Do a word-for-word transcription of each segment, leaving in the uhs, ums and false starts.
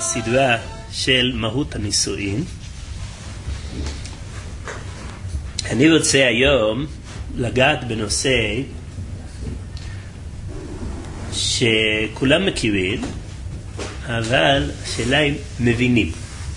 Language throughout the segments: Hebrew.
הסדרה של מהות הנישואין. אני רוצה היום לגעת בנושא שכולם מכירים, אבל השאלה אם מבינים.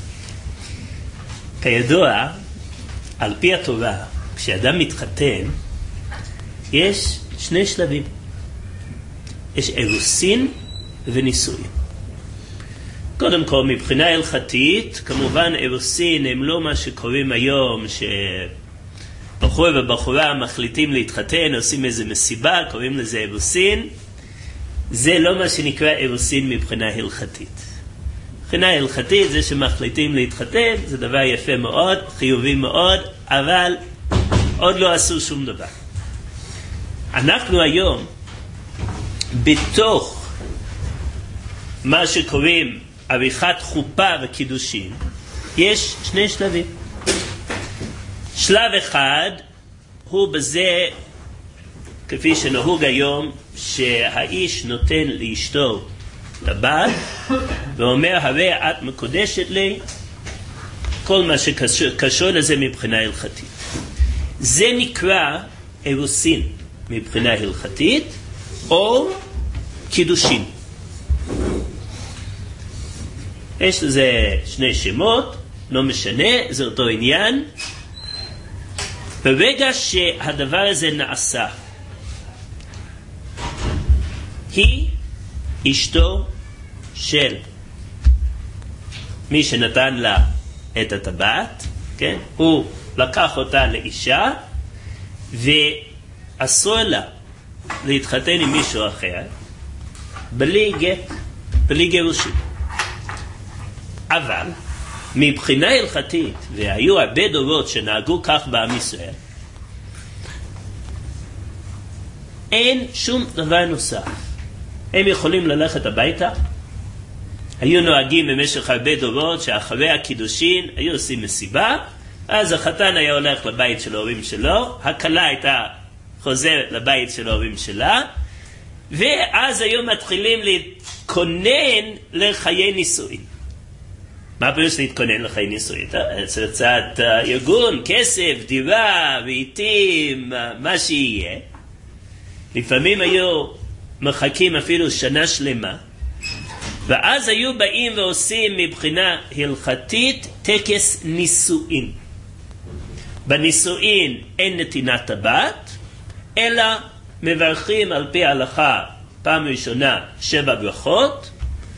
כידוע, על פי התורה, כשאדם מתחתן, יש שני שלבים. יש אירוסין ונישואין. קודם כל, מבחינה הלכתית, כמובן אירוסין הם לא מה שקוראים היום, שבחור ובחורה מחליטים להתחתן, עושים איזה מסיבה, קוראים לזה אירוסין. זה לא מה שנקרא אירוסין מבחינה הלכתית. מבחינה הלכתית זה שמחליטים להתחתן, זה דבר יפה מאוד, חיובי מאוד, אבל עוד לא עשו שום דבר. אנחנו היום, בתוך מה שקוראים עריכת חופה וקידושין, יש שני שלבים. שלב אחד הוא בזה, כפי שנהוג היום, שהאיש נותן לאשתו לבעל, ואומר, הרי את מקודשת לי, כל מה שקשור לזה מבחינה הלכתית. זה נקרא אירוסין מבחינה הלכתית, או קידושין. יש לזה שני שמות, לא משנה, זה אותו עניין. ברגע שהדבר הזה נעשה, היא אשתו של מי שנתן לה את הטבעת, כן? הוא לקח אותה לאישה, ואסור לה להתחתן עם מישהו אחר, בלי גט, בלי גירושין. אבל, מבחינה הלכתית, והיו הרבה דורות שנהגו כך בעם ישראל, אין שום דבר נוסף. הם יכולים ללכת הביתה. היו נוהגים במשך הרבה דורות שאחרי הקידושין היו עושים מסיבה, אז החתן היה הולך לבית של ההורים שלו, הכלה הייתה חוזרת לבית של ההורים שלה, ואז היו מתחילים להתכונן לחיי נישואין. מה פירוש להתכונן לחיי נישואין? צריך קצת ארגון, כסף, דירה, רהיטים, מה שיהיה. לפעמים היו מחכים אפילו שנה שלמה, ואז היו באים ועושים מבחינה הלכתית טקס נישואין. בנישואין אין נתינת טבעת, אלא מברכים על פי ההלכה פעם ראשונה שבע ברכות,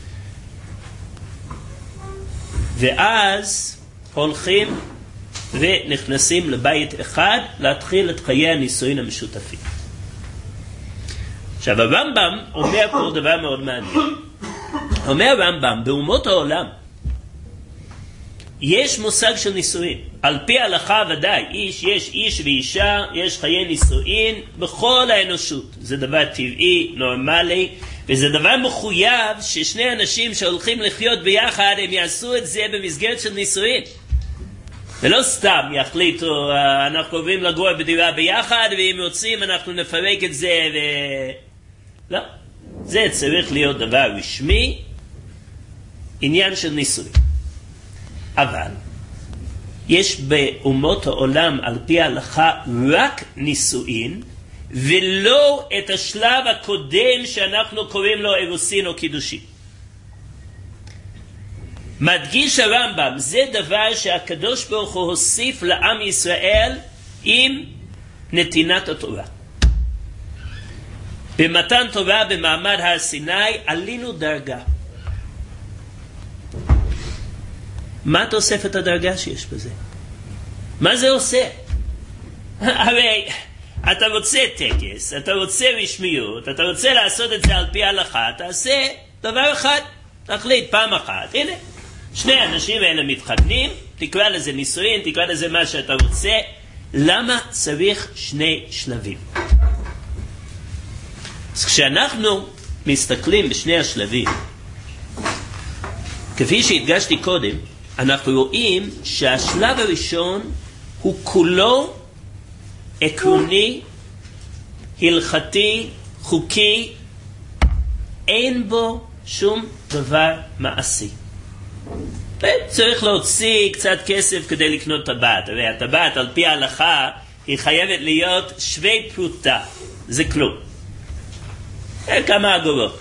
ואז הולכים ונכנסים לבית אחד להתחיל את חיי הנישואין המשותפים. עכשיו הרמב"ם אומר פה דבר מאוד מעניין. אומר הרמב"ם, באומות העולם יש מושג של נישואין. על פי ההלכה ודאי, איש, יש איש ואישה, יש חיי נישואין בכל האנושות. זה דבר טבעי, נורמלי, וזה דבר מחויב ששני אנשים שהולכים לחיות ביחד, הם יעשו את זה במסגרת של נישואין. ולא סתם יחליטו, אנחנו עוברים לגור בדירה ביחד, ואם רוצים אנחנו נפרק את זה ו... לא. זה צריך להיות דבר רשמי, עניין של נישואין. אבל יש באומות העולם על פי ההלכה רק נישואין, ולא את השלב הקודם שאנחנו קוראים לו אירוסין או קידושין. מדגיש הרמב"ם, זה דבר שהקדוש ברוך הוא הוסיף לעם ישראל עם נתינת התורה. במתן תורה במעמד הר סיני עלינו דרגה. מה תוספת הדרגה שיש בזה? מה זה עושה? הרי אתה רוצה טקס, אתה רוצה רשמיות, אתה רוצה לעשות את זה על פי ההלכה, תעשה דבר אחד, תחליט פעם אחת. הנה, שני האנשים האלה מתחתנים, תקרא לזה נישואין, תקרא לזה מה שאתה רוצה. למה צריך שני שלבים? אז כשאנחנו מסתכלים בשני השלבים, כפי שהדגשתי קודם, אנחנו רואים שהשלב הראשון הוא כולו עקרוני, הלכתי, חוקי, אין בו שום דבר מעשי. צריך להוציא קצת כסף כדי לקנות טבעת. הרי הטבעת על פי ההלכה היא חייבת להיות שווי פרוטה. זה כלום. כמה אגורות.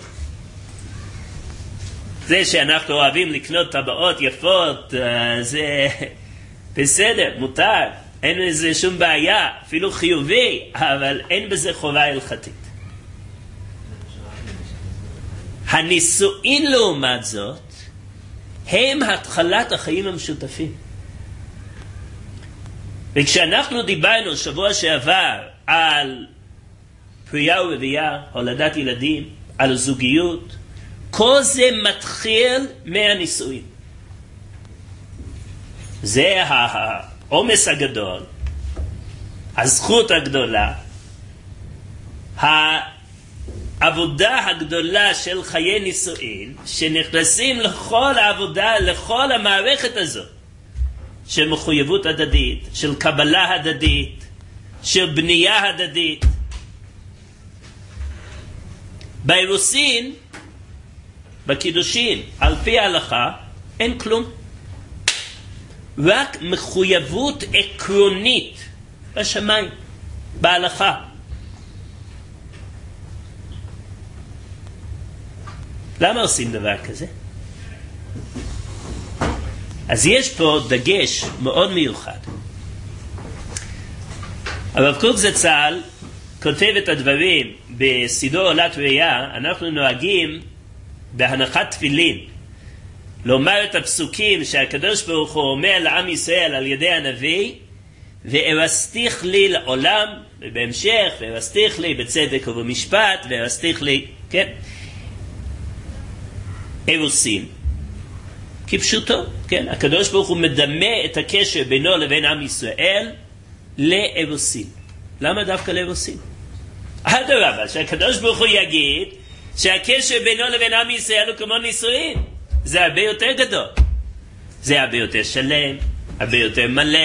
זה שאנחנו אוהבים לקנות טבעות יפות, זה בסדר, מותר. אין בזה שום בעיה, אפילו חיובי, אבל אין בזה חובה הלכתית. הנישואין לעומת זאת, הם התחלת החיים המשותפים. וכשאנחנו דיברנו שבוע שעבר על פרייה ורבייה, הולדת ילדים, על זוגיות, כל זה מתחיל מהנישואין. זה העומס הגדול, הזכות הגדולה, העבודה הגדולה של חיי נישואין, שנכנסים לכל העבודה, לכל המערכת הזאת, של מחויבות הדדית, של קבלה הדדית, של בנייה הדדית. באירוסין, בקידושין, על פי ההלכה, אין כלום. רק מחויבות עקרונית בשמיים, בהלכה. למה עושים דבר כזה? אז יש פה דגש מאוד מיוחד. הרב קוק זצ"ל כותב את הדברים בסידור עולת ראייה. אנחנו נוהגים בהנחת תפילין לומר את הפסוקים שהקדוש ברוך הוא אומר לעם ישראל על ידי הנביא, וארסתיך לי לעולם, ובהמשך, וארסתיך לי בצדק ובמשפט, וארסתיך לי, כן? אירוסין. כפשוטו, כן? הקדוש ברוך הוא מדמה את הקשר בינו לבין עם ישראל לאירוסין. למה דווקא לאירוסין? אדרבה, שהקדוש ברוך הוא יגיד שהקשר בינו לבין עם ישראל הוא כמו נישואין. זה הרבה יותר גדול. זה הרבה יותר שלם, הרבה יותר מלא.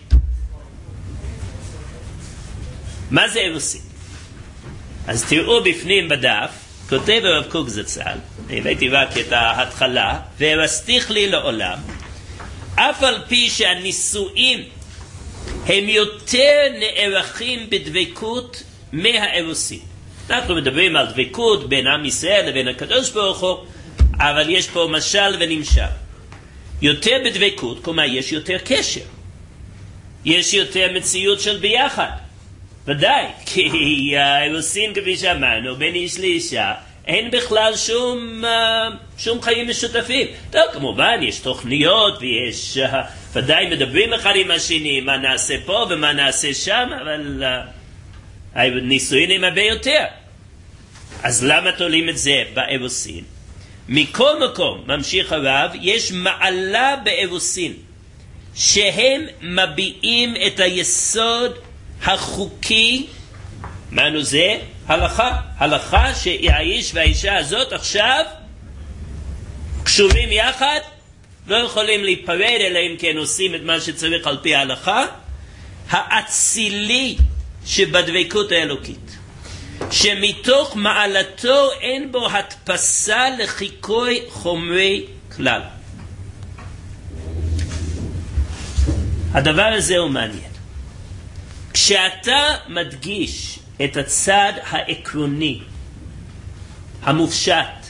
מה זה אירוסין? אז תראו בפנים בדף, כותב הרב קוק זצ"ל, הבאתי רק את ההתחלה, והרסתיך לי לעולם, אף על פי שהנישואין הם יותר נערכים בדבקות מהאירוסין. אנחנו מדברים על דבקות בין עם ישראל לבין הקדוש ברוך הוא, אבל יש פה משל ונמשל. יותר בדבקות, כלומר יש יותר קשר. יש יותר מציאות של ביחד. ודאי, כי האירוסין, כפי שאמרנו, בין איש לאישה, אין בכלל שום, שום חיים משותפים. טוב, כמובן, יש תוכניות ויש, ודאי מדברים אחד עם השני, מה נעשה פה ומה נעשה שם, אבל הנישואין הם הרבה יותר. אז למה תולים את זה באירוסין? מכל מקום, ממשיך הרב, יש מעלה באירוסין, שהם מביעים את היסוד החוקי. מה זה? הלכה. הלכה שהאיש והאישה הזאת עכשיו קשורים יחד, לא יכולים להיפרד אלא אם כן עושים את מה שצריך על פי ההלכה. האצילי שבדבקות האלוקית, שמתוך מעלתו אין בו הדפסה לחיקוי חומרי כלל. הדבר הזה הוא מעניין. כשאתה מדגיש את הצד העקרוני, המופשט,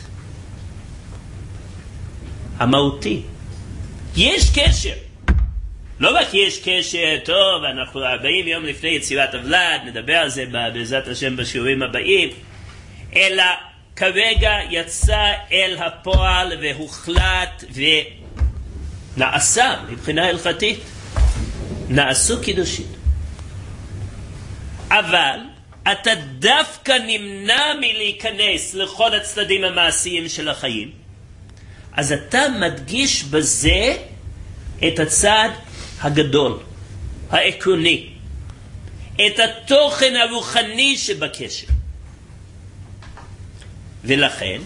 המהותי, יש קשר. לא רק יש קשר טוב, אנחנו ארבעים יום לפני יצירת הוולד, נדבר על זה בעזרת השם בשיעורים הבאים, אלא כרגע יצא אל הפועל והוחלט ונעשה מבחינה הלכתית, נעשו קידושין. אבל אתה דווקא נמנע מלהיכנס לכל הצדדים המעשיים של החיים, אז אתה מדגיש בזה את הצד הגדול, העקרוני, את התוכן הרוחני שבקשר. ולכן,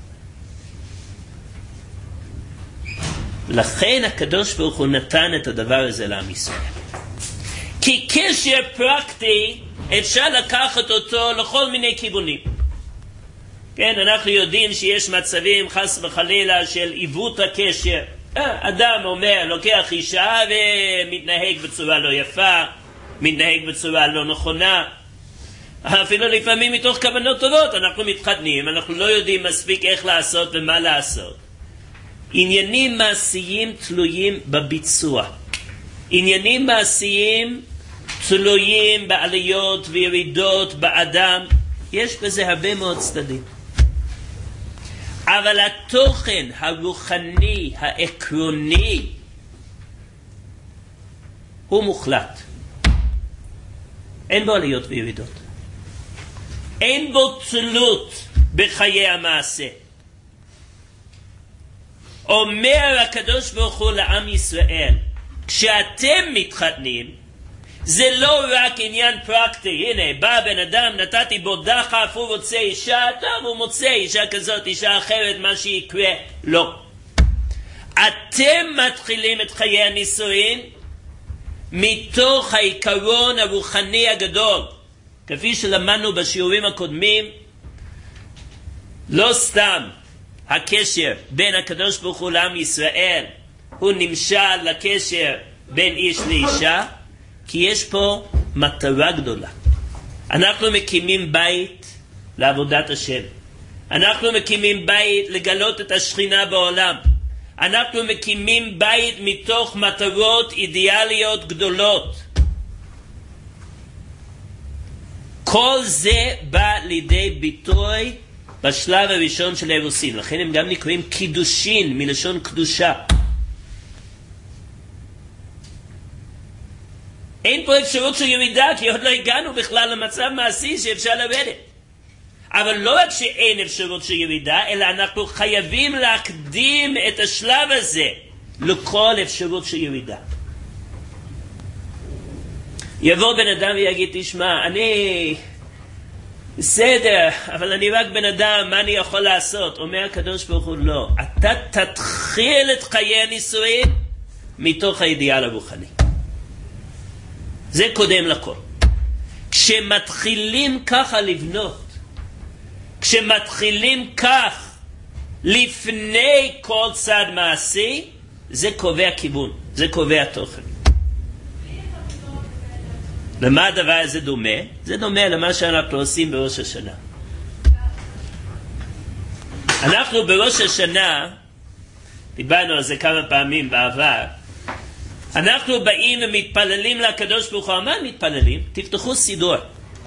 לכן הקדוש ברוך הוא נתן את הדבר הזה לעם ישראל. כי קשר פרקטי אפשר לקחת אותו לכל מיני כיוונים. כן, אנחנו יודעים שיש מצבים חס וחלילה של עיוות הקשר, אדם אומר, לוקח אישה ומתנהג בצורה לא יפה, מתנהג בצורה לא נכונה, אפילו לפעמים מתוך כוונות טובות, אנחנו מתחתנים, אנחנו לא יודעים מספיק איך לעשות ומה לעשות. עניינים מעשיים תלויים בביצוע. עניינים מעשיים תלויים בעליות וירידות באדם, יש בזה הרבה מאוד צדדים. אבל התוכן הרוחני, העקרוני, הוא מוחלט. אין בו עליות וירידות. אין בו תלות בחיי המעשה. אומר הקדוש ברוך הוא לעם ישראל, כשאתם מתחתנים, זה לא רק עניין פרקטי. הנה, בא בן אדם, נתתי בו דחף, הוא רוצה אישה, טוב, הוא מוצא אישה כזאת, אישה אחרת, מה שיקרה. לא. אתם מתחילים את חיי הנישואין מתוך העיקרון הרוחני הגדול. כפי שלמדנו בשיעורים הקודמים, לא סתם הקשר בין הקדוש ברוך הוא לעם ישראל הוא נמשל לקשר בין איש לאישה, כי יש פה מטרה גדולה. אנחנו מקימים בית לעבודת השם. אנחנו מקימים בית לגלות את השכינה בעולם. אנחנו מקימים בית מתוך מטרות אידיאליות גדולות. כל זה בא לידי ביטוי בשלב הראשון של האירוסין. לכן הם גם נקראים קידושין, מלשון קדושה. אין פה אפשרות של ירידה, כי עוד לא הגענו בכלל למצב מעשי שאפשר לרדת. אבל לא רק שאין אפשרות של ירידה, אלא אנחנו חייבים להקדים את השלב הזה לכל אפשרות של ירידה. יבוא בן אדם ויגיד, תשמע, אני בסדר, אבל אני רק בן אדם, מה אני יכול לעשות? אומר הקדוש ברוך הוא, לא. אתה תתחיל את חיי הנישואין מתוך האידיאל הרוחני. זה קודם לכל. כשמתחילים ככה לבנות, כשמתחילים כך לפני כל צד מעשי, זה קובע כיוון, זה קובע תוכן. למה הדבר הזה דומה? זה דומה למה שאנחנו עושים בראש השנה. אנחנו בראש השנה, דיברנו על זה כמה פעמים בעבר, אנחנו באים ומתפללים לקדוש ברוך הוא. מה מתפללים? תפתחו סידור.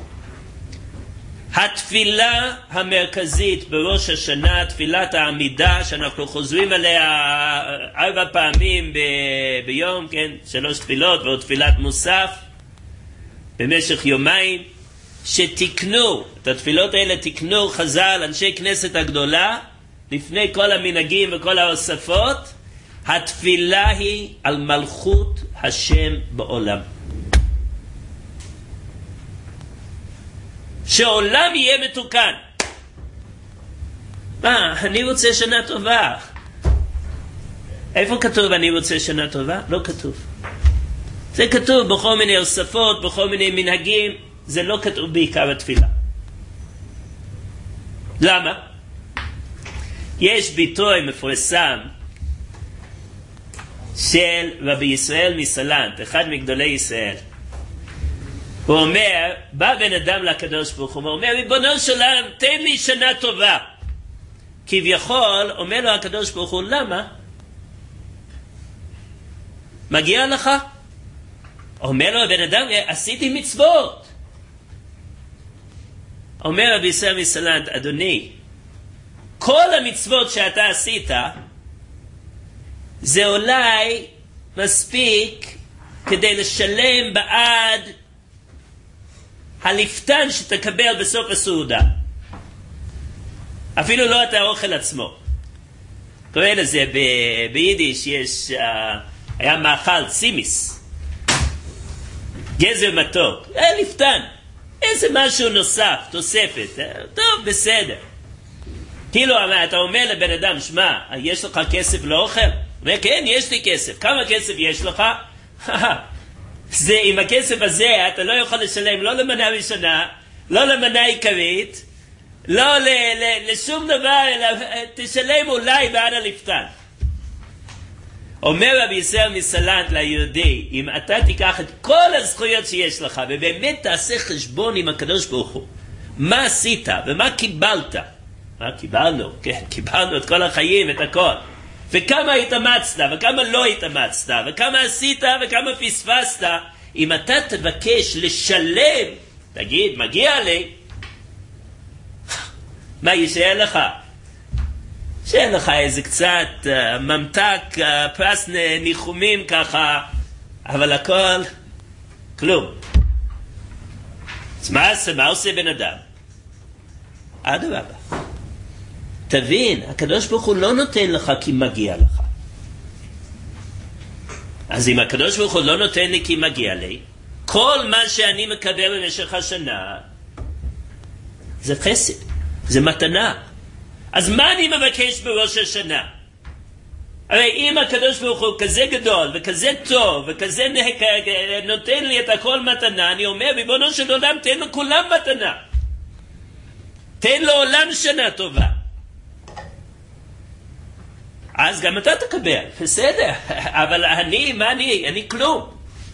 התפילה המרכזית בראש השנה, תפילת העמידה, שאנחנו חוזרים עליה ארבע פעמים ב- ביום, כן? שלוש תפילות ועוד תפילת מוסף, במשך יומיים, שתקנו, את התפילות האלה תקנו חז"ל, אנשי כנסת הגדולה, לפני כל המנהגים וכל ההוספות. התפילה היא על מלכות השם בעולם. שעולם יהיה מתוקן. מה, אני רוצה שנה טובה. איפה כתוב אני רוצה שנה טובה? לא כתוב. זה כתוב בכל מיני הוספות, בכל מיני מנהגים, זה לא כתוב בעיקר התפילה. למה? יש ביטוי מפורסם של רבי ישראל מסלנט, אחד מגדולי ישראל. הוא אומר, בא בן אדם לקדוש ברוך הוא, הוא אומר, ריבונו של עולם, תן לי שנה טובה. כביכול, אומר לו הקדוש ברוך הוא, למה? מגיע לך? אומר לו הבן אדם, עשיתי מצוות. אומר רבי ישראל מסלנט, אדוני, כל המצוות שאתה עשית, זה אולי מספיק כדי לשלם בעד הלפתן שתקבל בסוף הסעודה. אפילו לא את האוכל עצמו. קורא לזה ב- ביידיש, יש, uh, היה מאכל צימיס, גזר מתוק, היה לפתן, איזה משהו נוסף, תוספת, טוב, בסדר. כאילו אתה אומר לבן אדם, שמע, יש לך כסף לאוכל? הוא אומר, כן, יש לי כסף. כמה כסף יש לך? זה, עם הכסף הזה אתה לא יכול לשלם לא למנה ראשונה, לא למנה עיקרית, לא ל, ל, לשום דבר, אלא תשלם אולי בעד הלפתן. אומר רבי ישראל מסלנט ליהודי, אם אתה תיקח את כל הזכויות שיש לך, ובאמת תעשה חשבון עם הקדוש ברוך הוא, מה עשית ומה קיבלת? מה קיבלנו? כן, קיבלנו את כל החיים, את הכל. וכמה התאמצת, וכמה לא התאמצת, וכמה עשית, וכמה פספסת. אם אתה תבקש לשלם, תגיד, מגיע לי, מה יישאר לך? שאין לך איזה קצת uh, ממתק, uh, פרס ניחומים ככה, אבל הכל, כלום. אז מה, מה עושה בן אדם? אדרבה. תבין, הקדוש ברוך הוא לא נותן לך כי מגיע לך. אז אם הקדוש ברוך הוא לא נותן לי כי מגיע לי, כל מה שאני מקבל במשך השנה, זה חסד, זה מתנה. אז מה אני מבקש בראש השנה? הרי אם הקדוש ברוך הוא כזה גדול וכזה טוב וכזה נותן לי את הכל מתנה, אני אומר, ריבונו של עולם, תן לו כולם מתנה. תן לו עולם שנה טובה. אז גם אתה תקבל, בסדר. אבל אני, מה אני? אני כלום.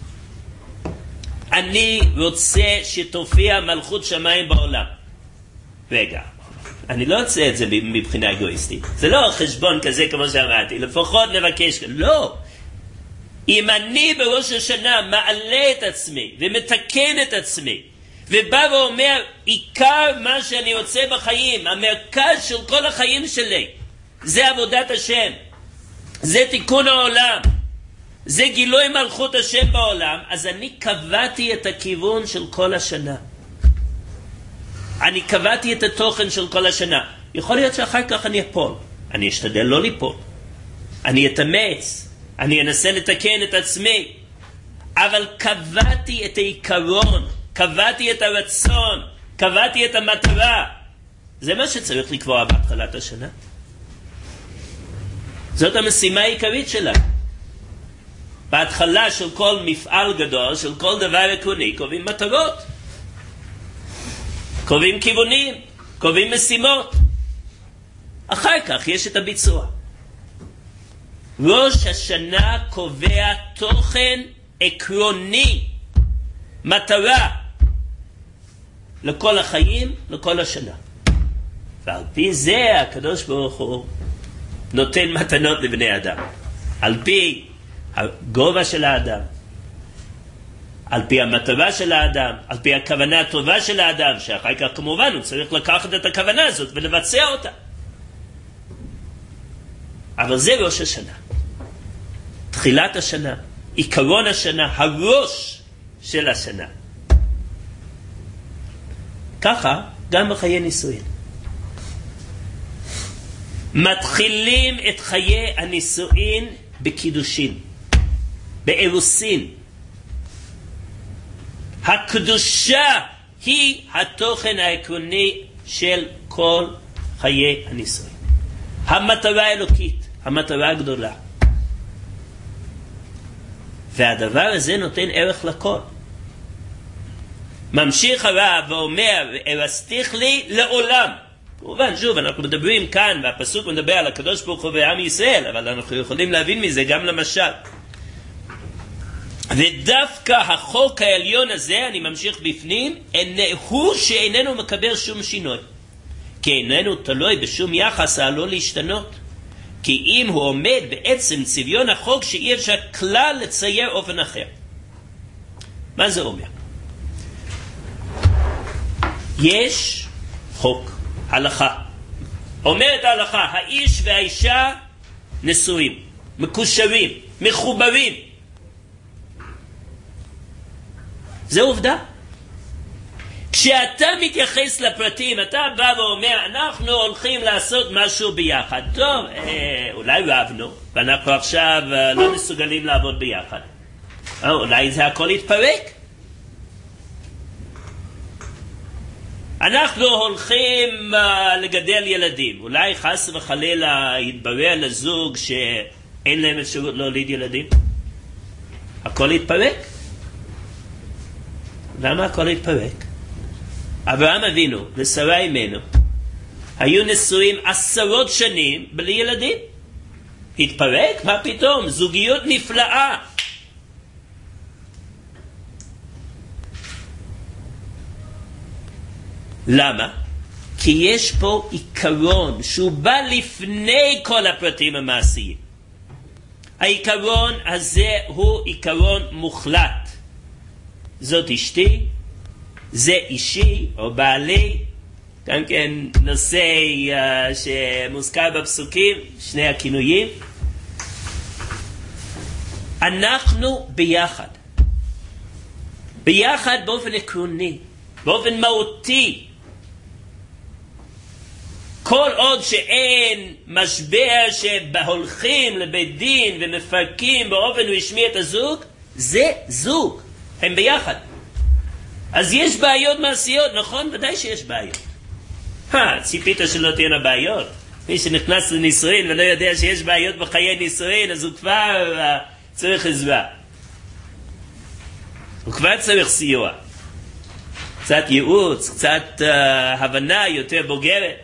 אני רוצה שתופיע מלכות שמיים בעולם. רגע. אני לא רוצה את זה מבחינה אגואיסטית. זה לא חשבון כזה כמו שאמרתי. לפחות נבקש. לא. אם אני בראש השנה מעלה את עצמי ומתקן את עצמי ובא ואומר עיקר מה שאני רוצה בחיים, המרכז של כל החיים שלי, זה עבודת השם, זה תיקון העולם, זה גילוי מלכות השם בעולם, אז אני קבעתי את הכיוון של כל השנה. אני קבעתי את התוכן של כל השנה. יכול להיות שאחר כך אני אפול. אני אשתדל לא ליפול. אני אתאמץ. אני אנסה לתקן את עצמי. אבל קבעתי את העיקרון. קבעתי את הרצון. קבעתי את המטרה. זה מה שצריך לקבוע בהתחלת השנה. זאת המשימה העיקרית שלה. בהתחלה של כל מפעל גדול, של כל דבר עקרוני, קובעים מטרות. קובעים כיוונים, קובעים משימות. אחר כך יש את הביצוע. ראש השנה קובע תוכן עקרוני, מטרה, לכל החיים, לכל השנה. ועל פי זה הקדוש ברוך הוא נותן מתנות לבני אדם. על פי הגובה של האדם, על פי המטרה של האדם, על פי הכוונה הטובה של האדם, שאחר כך כמובן הוא צריך לקחת את הכוונה הזאת ולבצע אותה. אבל זה ראש השנה. תחילת השנה, עיקרון השנה, הראש של השנה. ככה גם בחיי נישואין. מתחילים את חיי הנישואין בקידושין, באירוסין. הקדושה היא התוכן העקרוני של כל חיי הנישואין. המטרה האלוקית, המטרה הגדולה. והדבר הזה נותן ערך לכל. ממשיך הרב ואומר, ארסתיך לי לעולם. כמובן, שוב, אנחנו מדברים כאן, והפסוק מדבר על הקדוש ברוך הוא ועם ישראל, אבל אנחנו יכולים להבין מזה גם למשל. ודווקא החוק העליון הזה, אני ממשיך בפנים, הוא שאיננו מקבל שום שינוי. כי איננו תלוי בשום יחס העלול להשתנות. כי אם הוא עומד בעצם צביון החוק שאי אפשר כלל לצייר אופן אחר. מה זה אומר? יש חוק, הלכה. אומרת ההלכה, האיש והאישה נשואים, מקושרים, מחוברים. זה עובדה. כשאתה מתייחס לפרטים, אתה בא ואומר, אנחנו הולכים לעשות משהו ביחד. טוב, אה, אולי רבנו, ואנחנו עכשיו אה, לא מסוגלים לעבוד ביחד. אה, אולי זה הכל יתפרק. אנחנו הולכים uh, לגדל ילדים. אולי חס וחלילה יתברר לזוג שאין להם אפשרות להוליד ילדים. הכל יתפרק. למה הכל יתפרק? אברהם אבינו ושרה אמנו היו נשואים עשרות שנים בלי ילדים. התפרק? מה פתאום? זוגיות נפלאה. למה? כי יש פה עיקרון שהוא בא לפני כל הפרטים המעשיים. העיקרון הזה הוא עיקרון מוחלט. זאת אשתי, זה אישי או בעלי, גם כן נושא uh, שמוזכר בפסוקים, שני הכינויים. אנחנו ביחד. ביחד באופן עקרוני, באופן מהותי. כל עוד שאין משבר שבהולכים לבית דין ומפרקים באופן רשמי את הזוג, זה זוג, הם ביחד. אז יש בעיות מעשיות, נכון? ודאי שיש בעיות. אה, ציפית שלא תהיינה בעיות. מי שנכנס לנישואין ולא יודע שיש בעיות בחיי נישואין, אז הוא כבר uh, צריך עזרה. הוא כבר צריך סיוע. קצת ייעוץ, קצת uh, הבנה יותר בוגרת.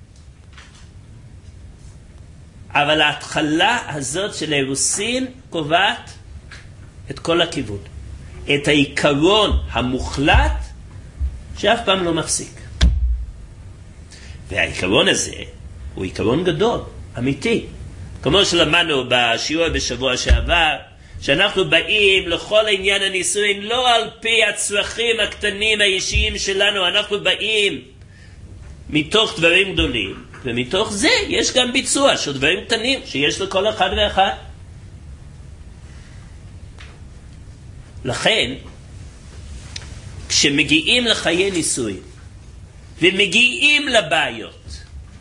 אבל ההתחלה הזאת של האירוסין קובעת את כל הכיוון. את העיקרון המוחלט שאף פעם לא מפסיק. והעיקרון הזה הוא עיקרון גדול, אמיתי. כמו שלמדנו בשיעור בשבוע שעבר, שאנחנו באים לכל עניין הנישואין לא על פי הצרכים הקטנים האישיים שלנו, אנחנו באים מתוך דברים גדולים, ומתוך זה יש גם ביצוע של דברים קטנים שיש לכל אחד ואחד. לכן, כשמגיעים לחיי נישואין ומגיעים לבעיות,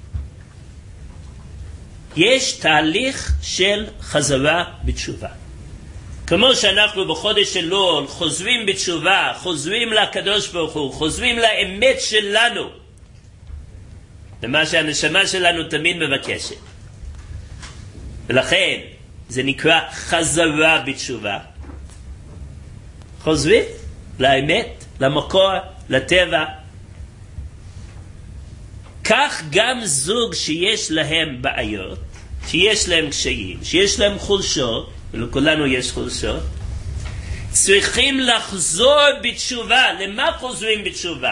יש תהליך של חזרה בתשובה. כמו שאנחנו בחודש אלול חוזרים בתשובה, חוזרים לקדוש ברוך הוא, חוזרים לאמת שלנו, למה שהנשמה שלנו תמיד מבקשת. ולכן זה נקרא חזרה בתשובה. חוזרים לאמת, למקור, לטבע. כך גם זוג שיש להם בעיות, שיש להם קשיים, שיש להם חולשות, ולכולנו יש חולשות, צריכים לחזור בתשובה. למה חוזרים בתשובה?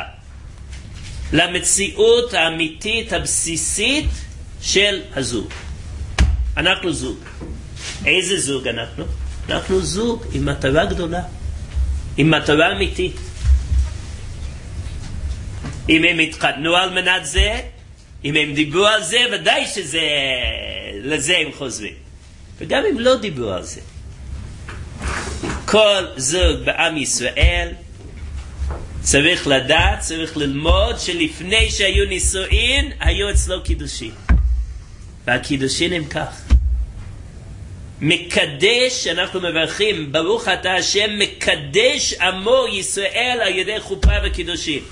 למציאות האמיתית הבסיסית של הזוג. אנחנו זוג. איזה זוג אנחנו? אנחנו זוג עם מטרה גדולה, עם מטרה אמיתית. אם הם התחתנו על מנת זה, אם הם דיברו על זה, ודאי שזה, לזה הם חוזרים. וגם אם לא דיברו על זה, כל זוג בעם ישראל צריך לדעת, צריך ללמוד שלפני שהיו נישואין, היו אצלו קידושין. והקידושין הם כך. מקדש, אנחנו מברכים, ברוך אתה השם, מקדש עמו ישראל על ידי חופה וקידושין.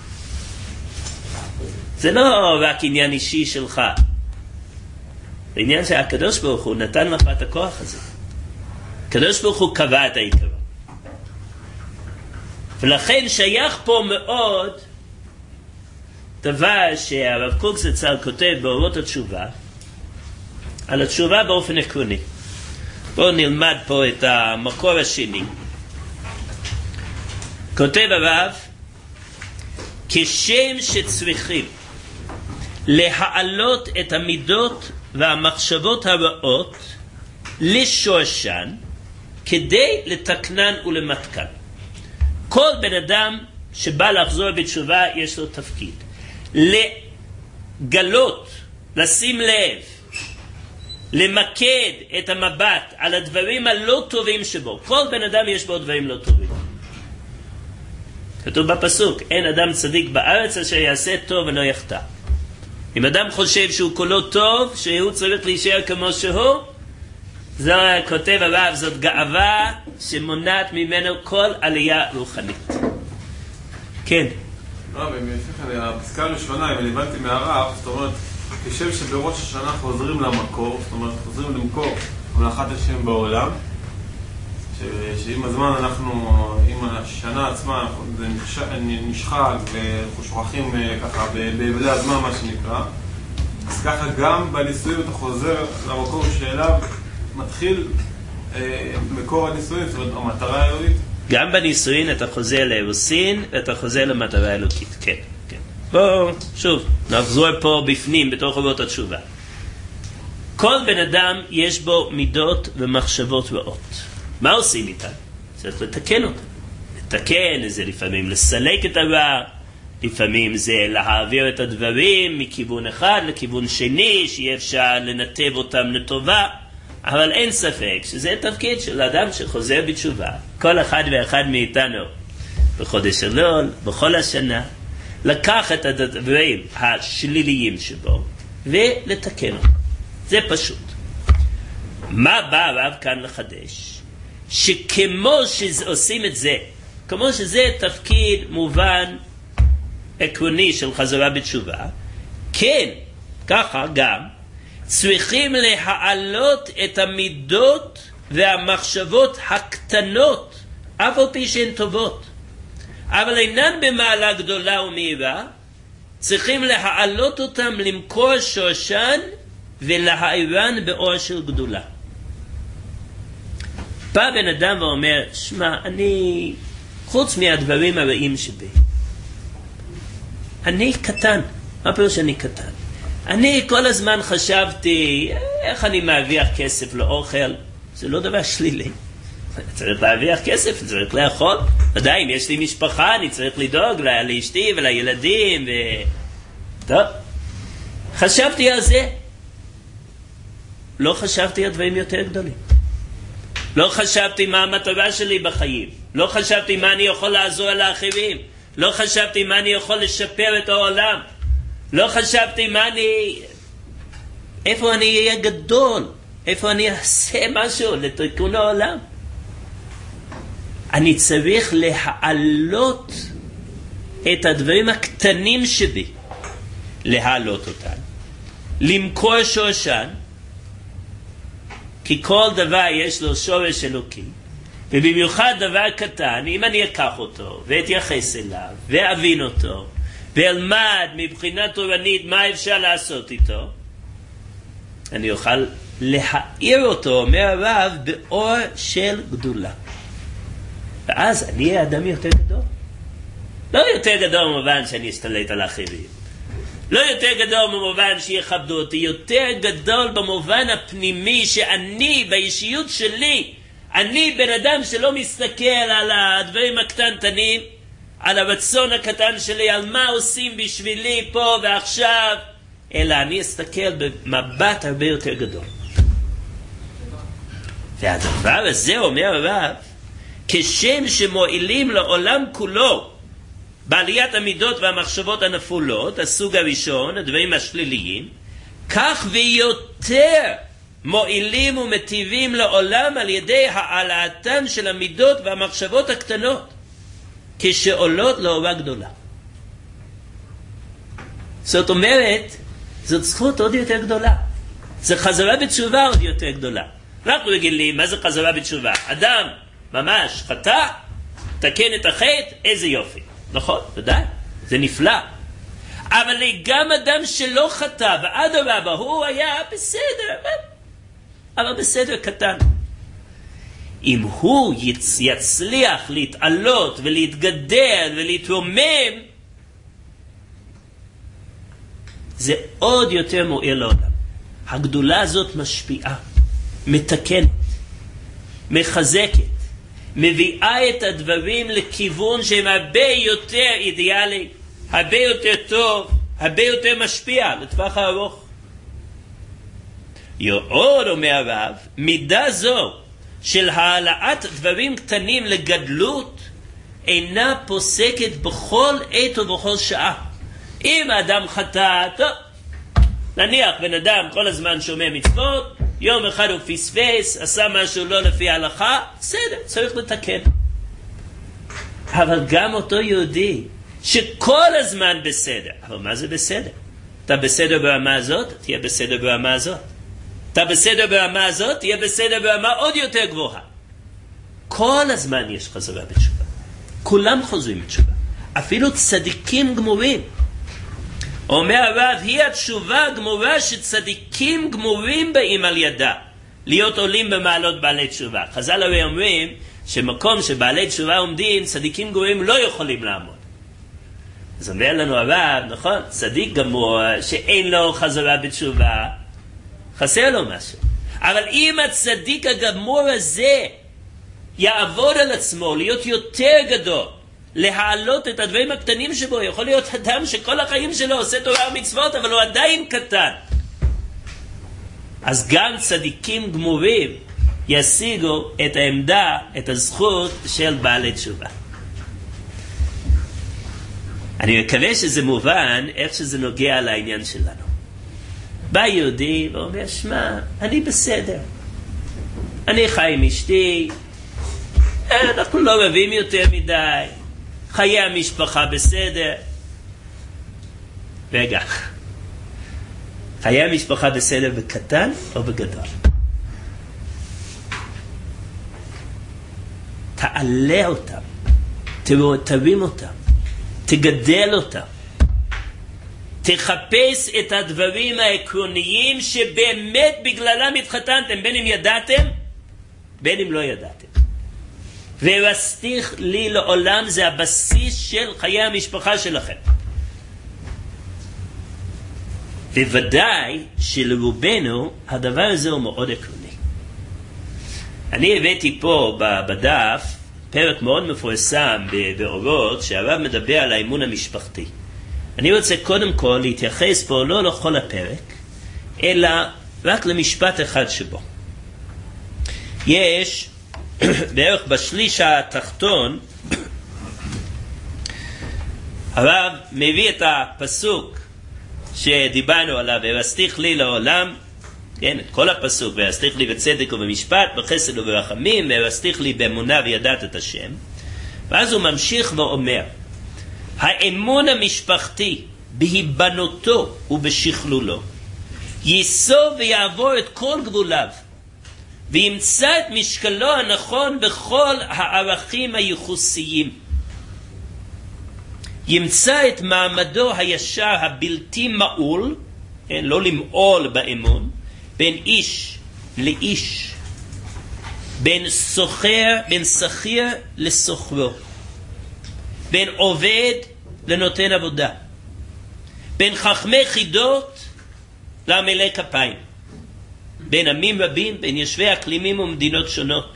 זה לא רק עניין אישי שלך. זה עניין שהקדוש ברוך הוא נתן לך את הכוח הזה. הקדוש ברוך הוא קבע את העיקרון. ולכן שייך פה מאוד דבר שהרב קוק זצ"ל כותב באורות התשובה, על התשובה באופן עקרוני. בואו נלמד פה את המקור השני. כותב הרב, כשם שצריכים להעלות את המידות והמחשבות הרעות לשורשן כדי לתקנן ולמתקן. כל בן אדם שבא לחזור בתשובה יש לו תפקיד. לגלות, לשים לב, למקד את המבט על הדברים הלא טובים שבו. כל בן אדם יש בו דברים לא טובים. כתוב בפסוק, אין אדם צדיק בארץ אשר יעשה טוב ולא יחטא. אם אדם חושב שהוא כולו טוב, שהוא צריך להישאר כמו שהוא, זה כותב הרב, זאת גאווה שמונעת ממנו כל עלייה רוחנית. כן. רב, אם יצליח, הפסקה הראשונה, אם אני הבנתי מהרב, זאת אומרת, כשם שבראש השנה חוזרים למקור, זאת אומרת, חוזרים למקור המלאכת השם בעולם, שעם הזמן אנחנו, עם השנה עצמה, זה נשחק ואנחנו שוכחים ככה, בבלי הזמן מה שנקרא. אז ככה גם בנישואים אתה חוזר למקור שאליו מתחיל אה, מקור הנישואים, זאת אומרת, המטרה האלוהית. גם בנישואין אתה חוזר לאירוסין ואתה חוזר למטרה האלוקית, כן, כן. בואו, שוב, נחזור פה בפנים, בתוך אורות התשובה. כל בן אדם יש בו מידות ומחשבות רעות. מה עושים איתן? צריך לתקן אותן. לתקן זה לפעמים לסלק את הרע, לפעמים זה להעביר את הדברים מכיוון אחד לכיוון שני, שיהיה אפשר לנתב אותם לטובה. אבל אין ספק שזה תפקיד של אדם שחוזר בתשובה, כל אחד ואחד מאיתנו בחודש אלול, בכל השנה, לקח את הדברים השליליים שבו ולתקן אותם. זה פשוט. מה בא הרב כאן לחדש? שכמו שעושים את זה, כמו שזה תפקיד מובן עקרוני של חזרה בתשובה, כן, ככה גם צריכים להעלות את המידות והמחשבות הקטנות, אף על פי שהן טובות, אבל אינן במעלה גדולה ומהירה, צריכים להעלות אותם למקור שורשן ולהאירן באור של גדולה. בא בן אדם ואומר, שמע, אני, חוץ מהדברים הרעים שבי, אני קטן. מה פירוש שאני קטן? אני כל הזמן חשבתי, איך אני מרוויח כסף לאוכל? זה לא דבר שלילי. צריך להרוויח כסף, צריך לאכול. ודאי, אם יש לי משפחה, אני צריך לדאוג לה, לאשתי ולילדים. ו... טוב, חשבתי על זה. לא חשבתי על דברים יותר גדולים. לא חשבתי מה המטרה שלי בחיים. לא חשבתי מה אני יכול לעזור לאחרים. לא חשבתי מה אני יכול לשפר את העולם. לא חשבתי מה אני, איפה אני אהיה גדול, איפה אני אעשה משהו לתיקון העולם. אני צריך להעלות את הדברים הקטנים שבי, להעלות אותם, למכור שורשן, כי כל דבר יש לו שורש אלוקי, ובמיוחד דבר קטן, אם אני אקח אותו ואתייחס אליו ואבין אותו, ואלמד מבחינה תורנית מה אפשר לעשות איתו, אני אוכל להאיר אותו, אומר הרב, באור של גדולה. ואז אני אהיה אדם יותר גדול. לא יותר גדול במובן שאני אסתלט על האחרים. לא יותר גדול במובן שיכבדו אותי. יותר גדול במובן הפנימי שאני, באישיות שלי, אני בן אדם שלא מסתכל על הדברים הקטנטנים, על הרצון הקטן שלי, על מה עושים בשבילי פה ועכשיו, אלא אני אסתכל במבט הרבה יותר גדול. והדבר הזה, אומר הרב, כשם שמועילים לעולם כולו בעליית המידות והמחשבות הנפולות, הסוג הראשון, הדברים השליליים, כך ויותר מועילים ומטיבים לעולם על ידי העלאתן של המידות והמחשבות הקטנות, כשעולות לאורה גדולה. זאת אומרת, זאת זכות עוד יותר גדולה. זה חזרה בתשובה עוד יותר גדולה. אנחנו רגילים, מה זה חזרה בתשובה? אדם ממש חטא, תקן את החטא, איזה יופי. נכון? ודאי, זה נפלא. אבל גם אדם שלא חטא, ואדרבה, הוא היה בסדר, אבל בסדר קטן. אם הוא יצ... יצליח להתעלות ולהתגדל ולהתרומם, זה עוד יותר מועיל לעולם. הגדולה הזאת משפיעה, מתקנת, מחזקת, מביאה את הדברים לכיוון שהם הרבה יותר אידיאלי, הרבה יותר טוב, הרבה יותר משפיע לטווח הארוך. יעוד, אומר הרב, מידה זו של העלאת דברים קטנים לגדלות אינה פוסקת בכל עת ובכל שעה. אם האדם חטא, טוב, נניח בן אדם כל הזמן שומע מצוות, יום אחד הוא פספס, עשה משהו לא לפי ההלכה, בסדר, צריך לתקן. אבל גם אותו יהודי שכל הזמן בסדר, אבל מה זה בסדר? אתה בסדר ברמה הזאת, תהיה בסדר ברמה הזאת. אתה בסדר ברמה הזאת, תהיה בסדר ברמה עוד יותר גבוהה. כל הזמן יש חזרה בתשובה. כולם חוזרים בתשובה. אפילו צדיקים גמורים. אומר הרב, היא התשובה הגמורה שצדיקים גמורים באים על ידה, להיות עולים במעלות בעלי תשובה. חז"ל הרי אומרים שמקום שבעלי תשובה עומדים, צדיקים גמורים לא יכולים לעמוד. אז אומר לנו הרב, נכון, צדיק גמור שאין לו חזרה בתשובה, חסר לו משהו. אבל אם הצדיק הגמור הזה יעבוד על עצמו, להיות יותר גדול, להעלות את הדברים הקטנים שבו, יכול להיות אדם שכל החיים שלו עושה תורה ומצוות, אבל הוא עדיין קטן. אז גם צדיקים גמורים ישיגו את העמדה, את הזכות של בעלי תשובה. אני מקווה שזה מובן איך שזה נוגע לעניין שלנו. בא יהודי ואומר, שמע, אני בסדר. אני חי עם אשתי, אנחנו לא רבים יותר מדי, חיי המשפחה בסדר. רגע, חיי המשפחה בסדר בקטן או בגדול? תעלה אותם, תרים אותם, תגדל אותם, תחפש את הדברים העקרוניים שבאמת בגללם התחתנתם, בין אם ידעתם, בין אם לא ידעתם. והרסתיך לי לעולם זה הבסיס של חיי המשפחה שלכם. בוודאי שלרובנו הדבר הזה הוא מאוד עקרוני. אני הבאתי פה בדף פרק מאוד מפורסם באורות שהרב מדבר על האמון המשפחתי. אני רוצה קודם כל להתייחס פה לא לכל הפרק, אלא רק למשפט אחד שבו. יש בערך בשליש התחתון, הרב מביא את הפסוק שדיברנו עליו, והרסתיך לי לעולם, כן, את כל הפסוק, והרסתיך לי בצדק ובמשפט, בחסד וברחמים, והרסתיך לי באמונה וידעת את השם. ואז הוא ממשיך ואומר, האמון המשפחתי בהיבנותו ובשכלולו ייסוב ויעבור את כל גבוליו, וימצא את משקלו הנכון בכל הערכים הייחוסיים. ימצא את מעמדו הישר הבלתי מעול, כן, לא למעול באמון, בין איש לאיש, בין סוחר, בין שכיר לסוחרו, בין עובד לנותן עבודה, בין חכמי חידות לעמלי כפיים, בין עמים רבים, בין יושבי אקלימים ומדינות שונות,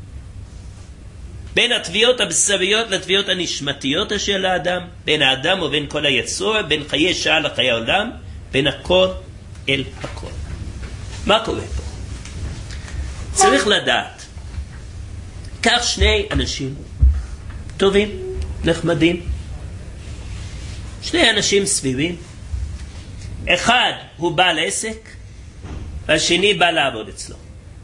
בין התביעות הבשריות לתביעות הנשמתיות אשר לאדם, בין האדם ובין כל היצור, בין חיי שעה לחיי העולם, בין הכל אל הכל. מה קורה פה? צריך לדעת, כך שני אנשים טובים, נחמדים, שני אנשים סביבים, אחד הוא בעל עסק, והשני בא לעבוד אצלו.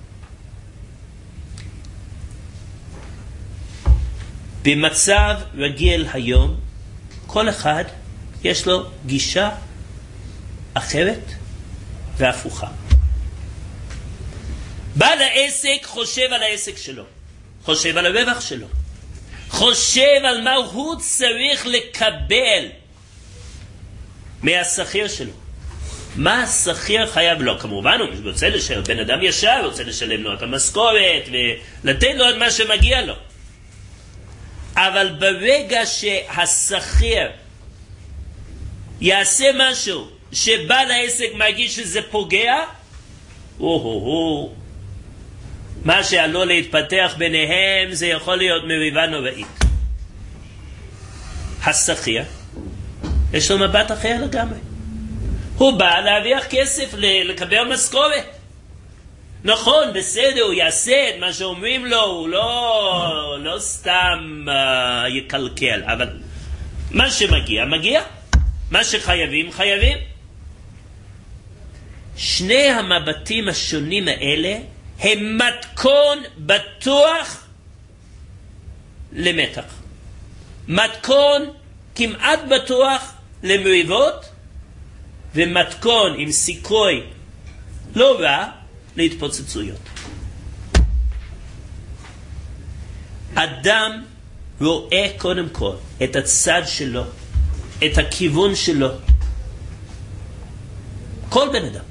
במצב רגיל היום, כל אחד יש לו גישה אחרת והפוכה. בעל העסק חושב על העסק שלו, חושב על הרווח שלו, חושב על מה הוא צריך לקבל מהשכיר שלו. מה השכיר חייב לו? כמובן הוא רוצה לשלם, בן אדם ישר רוצה לשלם לו את המשכורת ולתת לו את מה שמגיע לו. אבל ברגע שהשכיר יעשה משהו שבעל העסק מרגיש שזה פוגע, או-הו-הו, מה שעלול להתפתח ביניהם זה יכול להיות מריבה נוראית. השכיר יש לו מבט אחר לגמרי. הוא בא להרוויח כסף, לקבל משכורת. נכון, בסדר, הוא יעשה את מה שאומרים לו, הוא לא, לא סתם uh, יקלקל, אבל מה שמגיע, מגיע. מה שחייבים, חייבים. שני המבטים השונים האלה הם מתכון בטוח למתח. מתכון כמעט בטוח למריבות, ומתכון עם סיכוי לא רע להתפוצצויות. אדם רואה קודם כל את הצד שלו, את הכיוון שלו, כל בן אדם.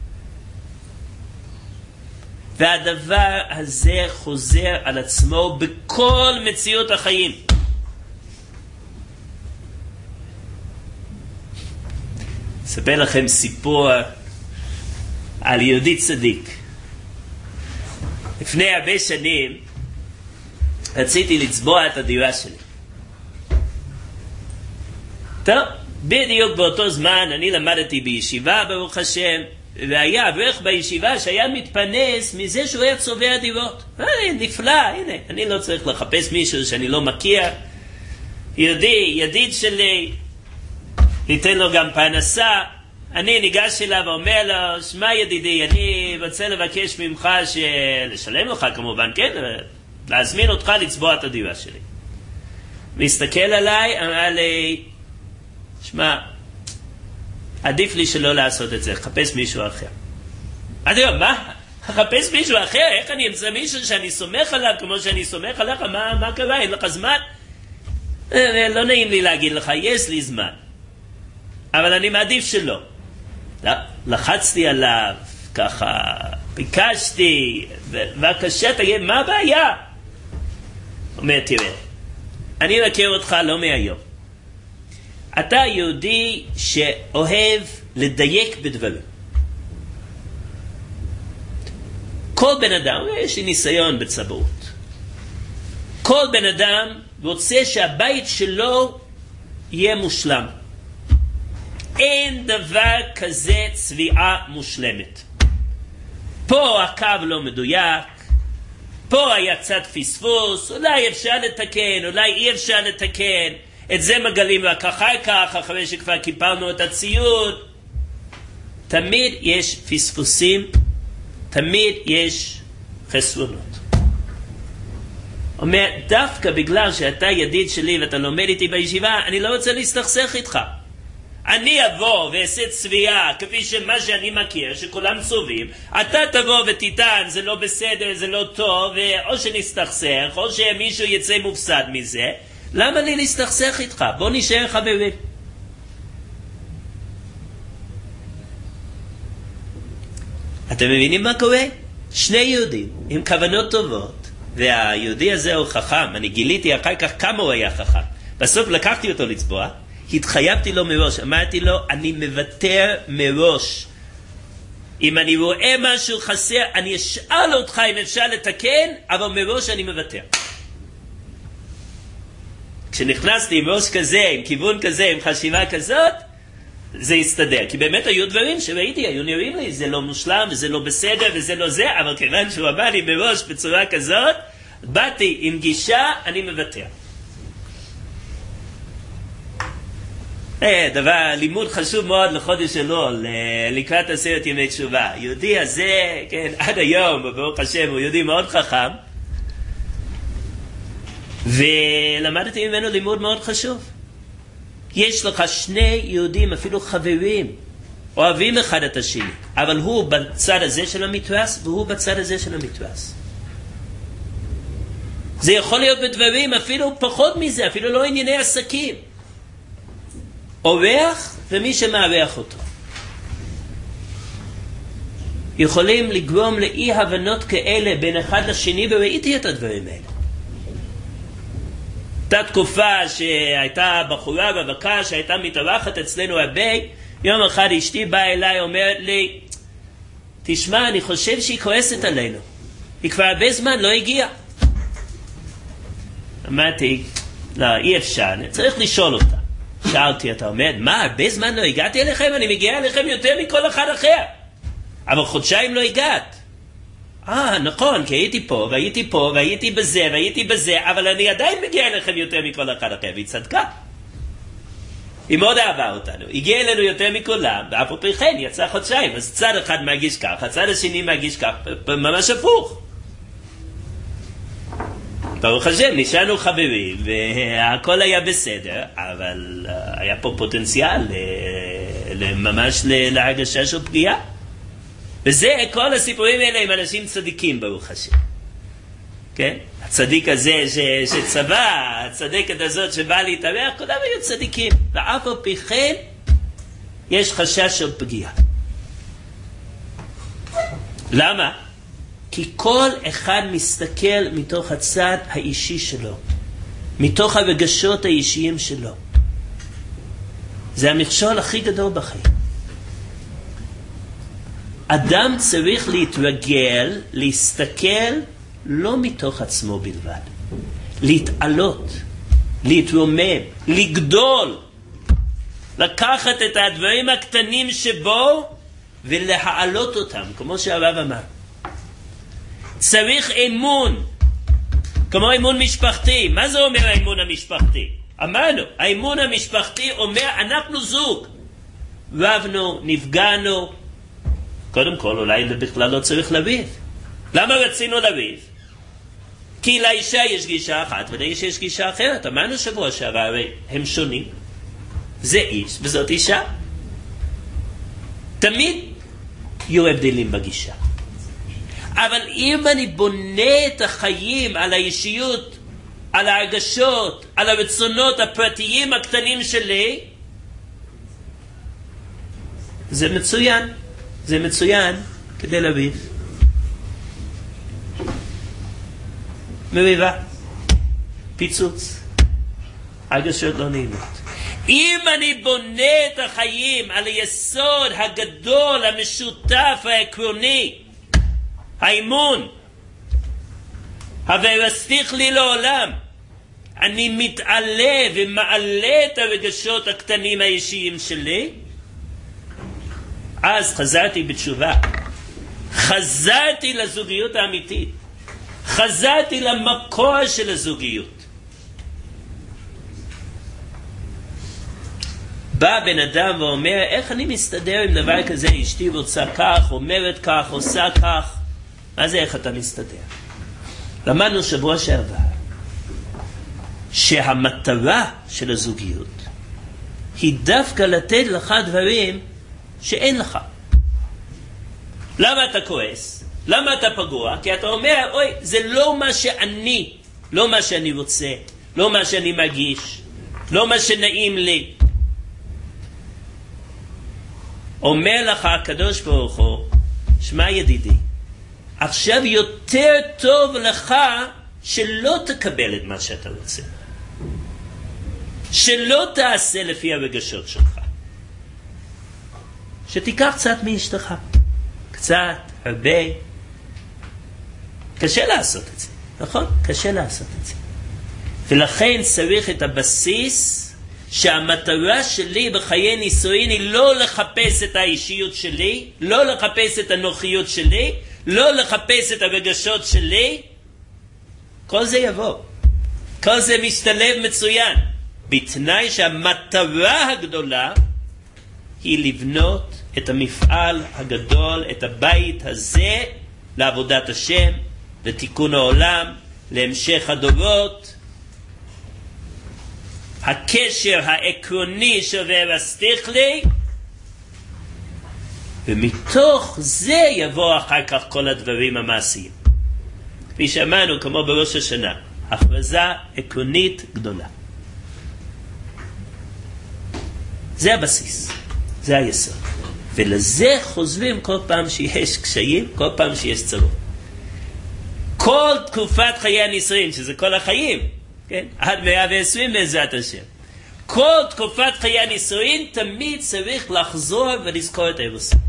והדבר הזה חוזר על עצמו בכל מציאות החיים. אספר לכם סיפור על יהודי צדיק. לפני הרבה שנים רציתי לצבוע את הדירה שלי. טוב, בדיוק באותו זמן אני למדתי בישיבה ברוך השם, והיה אברך בישיבה שהיה מתפרנס מזה שהוא היה צובע דירות. נפלא, הנה, אני לא צריך לחפש מישהו שאני לא מכיר. יהודי, ידיד שלי, ניתן לו גם פרנסה. אני ניגש אליו ואומר לו, שמע ידידי, אני רוצה לבקש ממך לשלם לך כמובן, כן? להזמין אותך לצבוע את הדירה שלי. מסתכל עליי, אמר לי, שמע, עדיף לי שלא לעשות את זה, חפש מישהו אחר. אני אומר, מה? חפש מישהו אחר? איך אני אמצא מישהו שאני סומך עליו כמו שאני סומך עליך? מה, מה קרה? אין לך זמן? לא נעים לי להגיד לך, יש לי זמן. אבל אני מעדיף שלא. לחצתי עליו, ככה, ביקשתי, בבקשה תגיד, מה הבעיה? אומר, תראה, אני מכיר אותך לא מהיום. אתה יהודי שאוהב לדייק בדברים. כל בן אדם, יש לי ניסיון בצבאות. כל בן אדם רוצה שהבית שלו יהיה מושלם. אין דבר כזה צביעה מושלמת. פה הקו לא מדויק, פה היה קצת פספוס, אולי אפשר לתקן, אולי אי אפשר לתקן. את זה מגלים רק אחר כך, אחרי שכבר קיפלנו את הציוד. תמיד יש פספוסים, תמיד יש חסרונות. אומר, דווקא בגלל שאתה ידיד שלי ואתה לומד איתי בישיבה, אני לא רוצה להסתכסך איתך. אני אבוא ואעשה צביעה כפי שמה שאני מכיר, שכולם צובעים, אתה תבוא ותיתן, זה לא בסדר, זה לא טוב, או שנסתכסך, או שמישהו יצא מופסד מזה. למה לי להסתכסך איתך? בוא נשאר חברים. אתם מבינים מה קורה? שני יהודים עם כוונות טובות, והיהודי הזה הוא חכם. אני גיליתי אחר כך כמה הוא היה חכם. בסוף לקחתי אותו לצבוע, התחייבתי לו מראש, אמרתי לו, אני מוותר מראש. אם אני רואה משהו חסר, אני אשאל אותך אם אפשר לתקן, אבל מראש אני מוותר. כשנכנסתי עם ראש כזה, עם כיוון כזה, עם חשיבה כזאת, זה הסתדר. כי באמת היו דברים שראיתי, היו נראים לי, זה לא מושלם, וזה לא בסדר, וזה לא זה, אבל כיוון שהוא אמר לי מראש בצורה כזאת, באתי עם גישה, אני מוותר. אה, דבר, לימוד חשוב מאוד לחודש אלול, לקראת עשרת ימי תשובה. יהודי הזה, כן, עד היום, ברוך השם, הוא יהודי מאוד חכם, ולמדתי ממנו לימוד מאוד חשוב. יש לך שני יהודים, אפילו חברים, אוהבים אחד את השני, אבל הוא בצד הזה של המתרס, והוא בצד הזה של המתרס. זה יכול להיות בדברים אפילו פחות מזה, אפילו לא ענייני עסקים. אורח ומי שמארח אותו יכולים לגרום לאי הבנות כאלה בין אחד לשני, וראיתי את הדברים האלה. הייתה תקופה שהייתה בחורה רווקה שהייתה מתארחת אצלנו הרבה. יום אחד אשתי באה אליי, אומרת לי, תשמע, אני חושב שהיא כועסת עלינו, היא כבר הרבה זמן לא הגיעה. אמרתי, לא, אי אפשר, אני צריך לשאול אותה. שאלתי, אתה אומר, מה, הרבה זמן לא הגעתי אליכם? אני מגיע אליכם יותר מכל אחד אחר, אבל חודשיים לא הגעת. אה, נכון, כי הייתי פה, והייתי פה, והייתי בזה, והייתי בזה, אבל אני עדיין מגיע אליכם יותר מכל אחד אחר, והיא צדקה. היא מאוד אהבה אותנו, הגיע אלינו יותר מכולם, ואף על פי כן יצא חודשיים, אז צד אחד מרגיש כך, הצד השני מרגיש כך, ממש הפוך. ברוך השם, נשארנו חברים, והכל היה בסדר, אבל היה פה פוטנציאל ממש להרגשה של פגיעה. וזה, כל הסיפורים האלה עם אנשים צדיקים, ברוך השם. כן? הצדיק הזה ש, שצבא, הצדיקת הזאת שבא להתארח, כולם היו צדיקים. ואף על פי כן, יש חשש של פגיעה. למה? כי כל אחד מסתכל מתוך הצד האישי שלו, מתוך הרגשות האישיים שלו. זה המכשול הכי גדול בחיים. אדם צריך להתרגל, להסתכל לא מתוך עצמו בלבד, להתעלות, להתרומם, לגדול, לקחת את הדברים הקטנים שבו ולהעלות אותם, כמו שהרב אמר. צריך אמון, כמו אמון משפחתי. מה זה אומר האמון המשפחתי? אמרנו, האמון המשפחתי אומר, אנחנו זוג, רבנו, נפגענו, קודם כל אולי בכלל לא צריך לריב. למה רצינו לריב? כי לאישה יש גישה אחת ולאיש יש גישה אחרת. אמרנו שבוע שעבר, הרי הם שונים, זה איש וזאת אישה, תמיד יהיו הבדלים בגישה. אבל אם אני בונה את החיים על האישיות, על ההרגשות, על הרצונות הפרטיים הקטנים שלי, זה מצוין. זה מצוין כדי לריב. מריבה, פיצוץ, הרגשות לא נעימות. אם אני בונה את החיים על היסוד הגדול, המשותף, העקרוני, האמון, הוורסתיך לי לעולם, אני מתעלה ומעלה את הרגשות הקטנים האישיים שלי, אז חזרתי בתשובה, חזרתי לזוגיות האמיתית, חזרתי למקור של הזוגיות. בא בן אדם ואומר, איך אני מסתדר עם דבר כזה? אשתי רוצה כך, אומרת כך, עושה כך. מה זה איך אתה מסתדר? למדנו שבוע שעבר שהמטרה של הזוגיות היא דווקא לתת לך דברים שאין לך. למה אתה כועס? למה אתה פגוע? כי אתה אומר, אוי, זה לא מה שאני, לא מה שאני רוצה, לא מה שאני מרגיש, לא מה שנעים לי. אומר לך הקדוש ברוך הוא, שמע ידידי, עכשיו יותר טוב לך שלא תקבל את מה שאתה רוצה, שלא תעשה לפי הרגשות שלך, שתיקח קצת מאשתך, קצת, הרבה. קשה לעשות את זה, נכון? קשה לעשות את זה. ולכן צריך את הבסיס שהמטרה שלי בחיי נישואין היא לא לחפש את האישיות שלי, לא לחפש את הנוחיות שלי, לא לחפש את הרגשות שלי. כל זה יבוא, כל זה משתלב מצוין, בתנאי שהמטרה הגדולה היא לבנות את המפעל הגדול, את הבית הזה לעבודת השם, לתיקון העולם, להמשך הדורות. הקשר העקרוני של ורסתיך לי, ומתוך זה יבוא אחר כך כל הדברים המעשיים. כפי שאמרנו, כמו בראש השנה, הכרזה עקרונית גדולה. זה הבסיס, זה היסוד. ולזה חוזרים כל פעם שיש קשיים, כל פעם שיש צרות. כל תקופת חיי הנישואין, שזה כל החיים, כן? עד מאה ועשרים בעזרת השם. כל תקופת חיי הנישואין תמיד צריך לחזור ולזכור את האירוסים.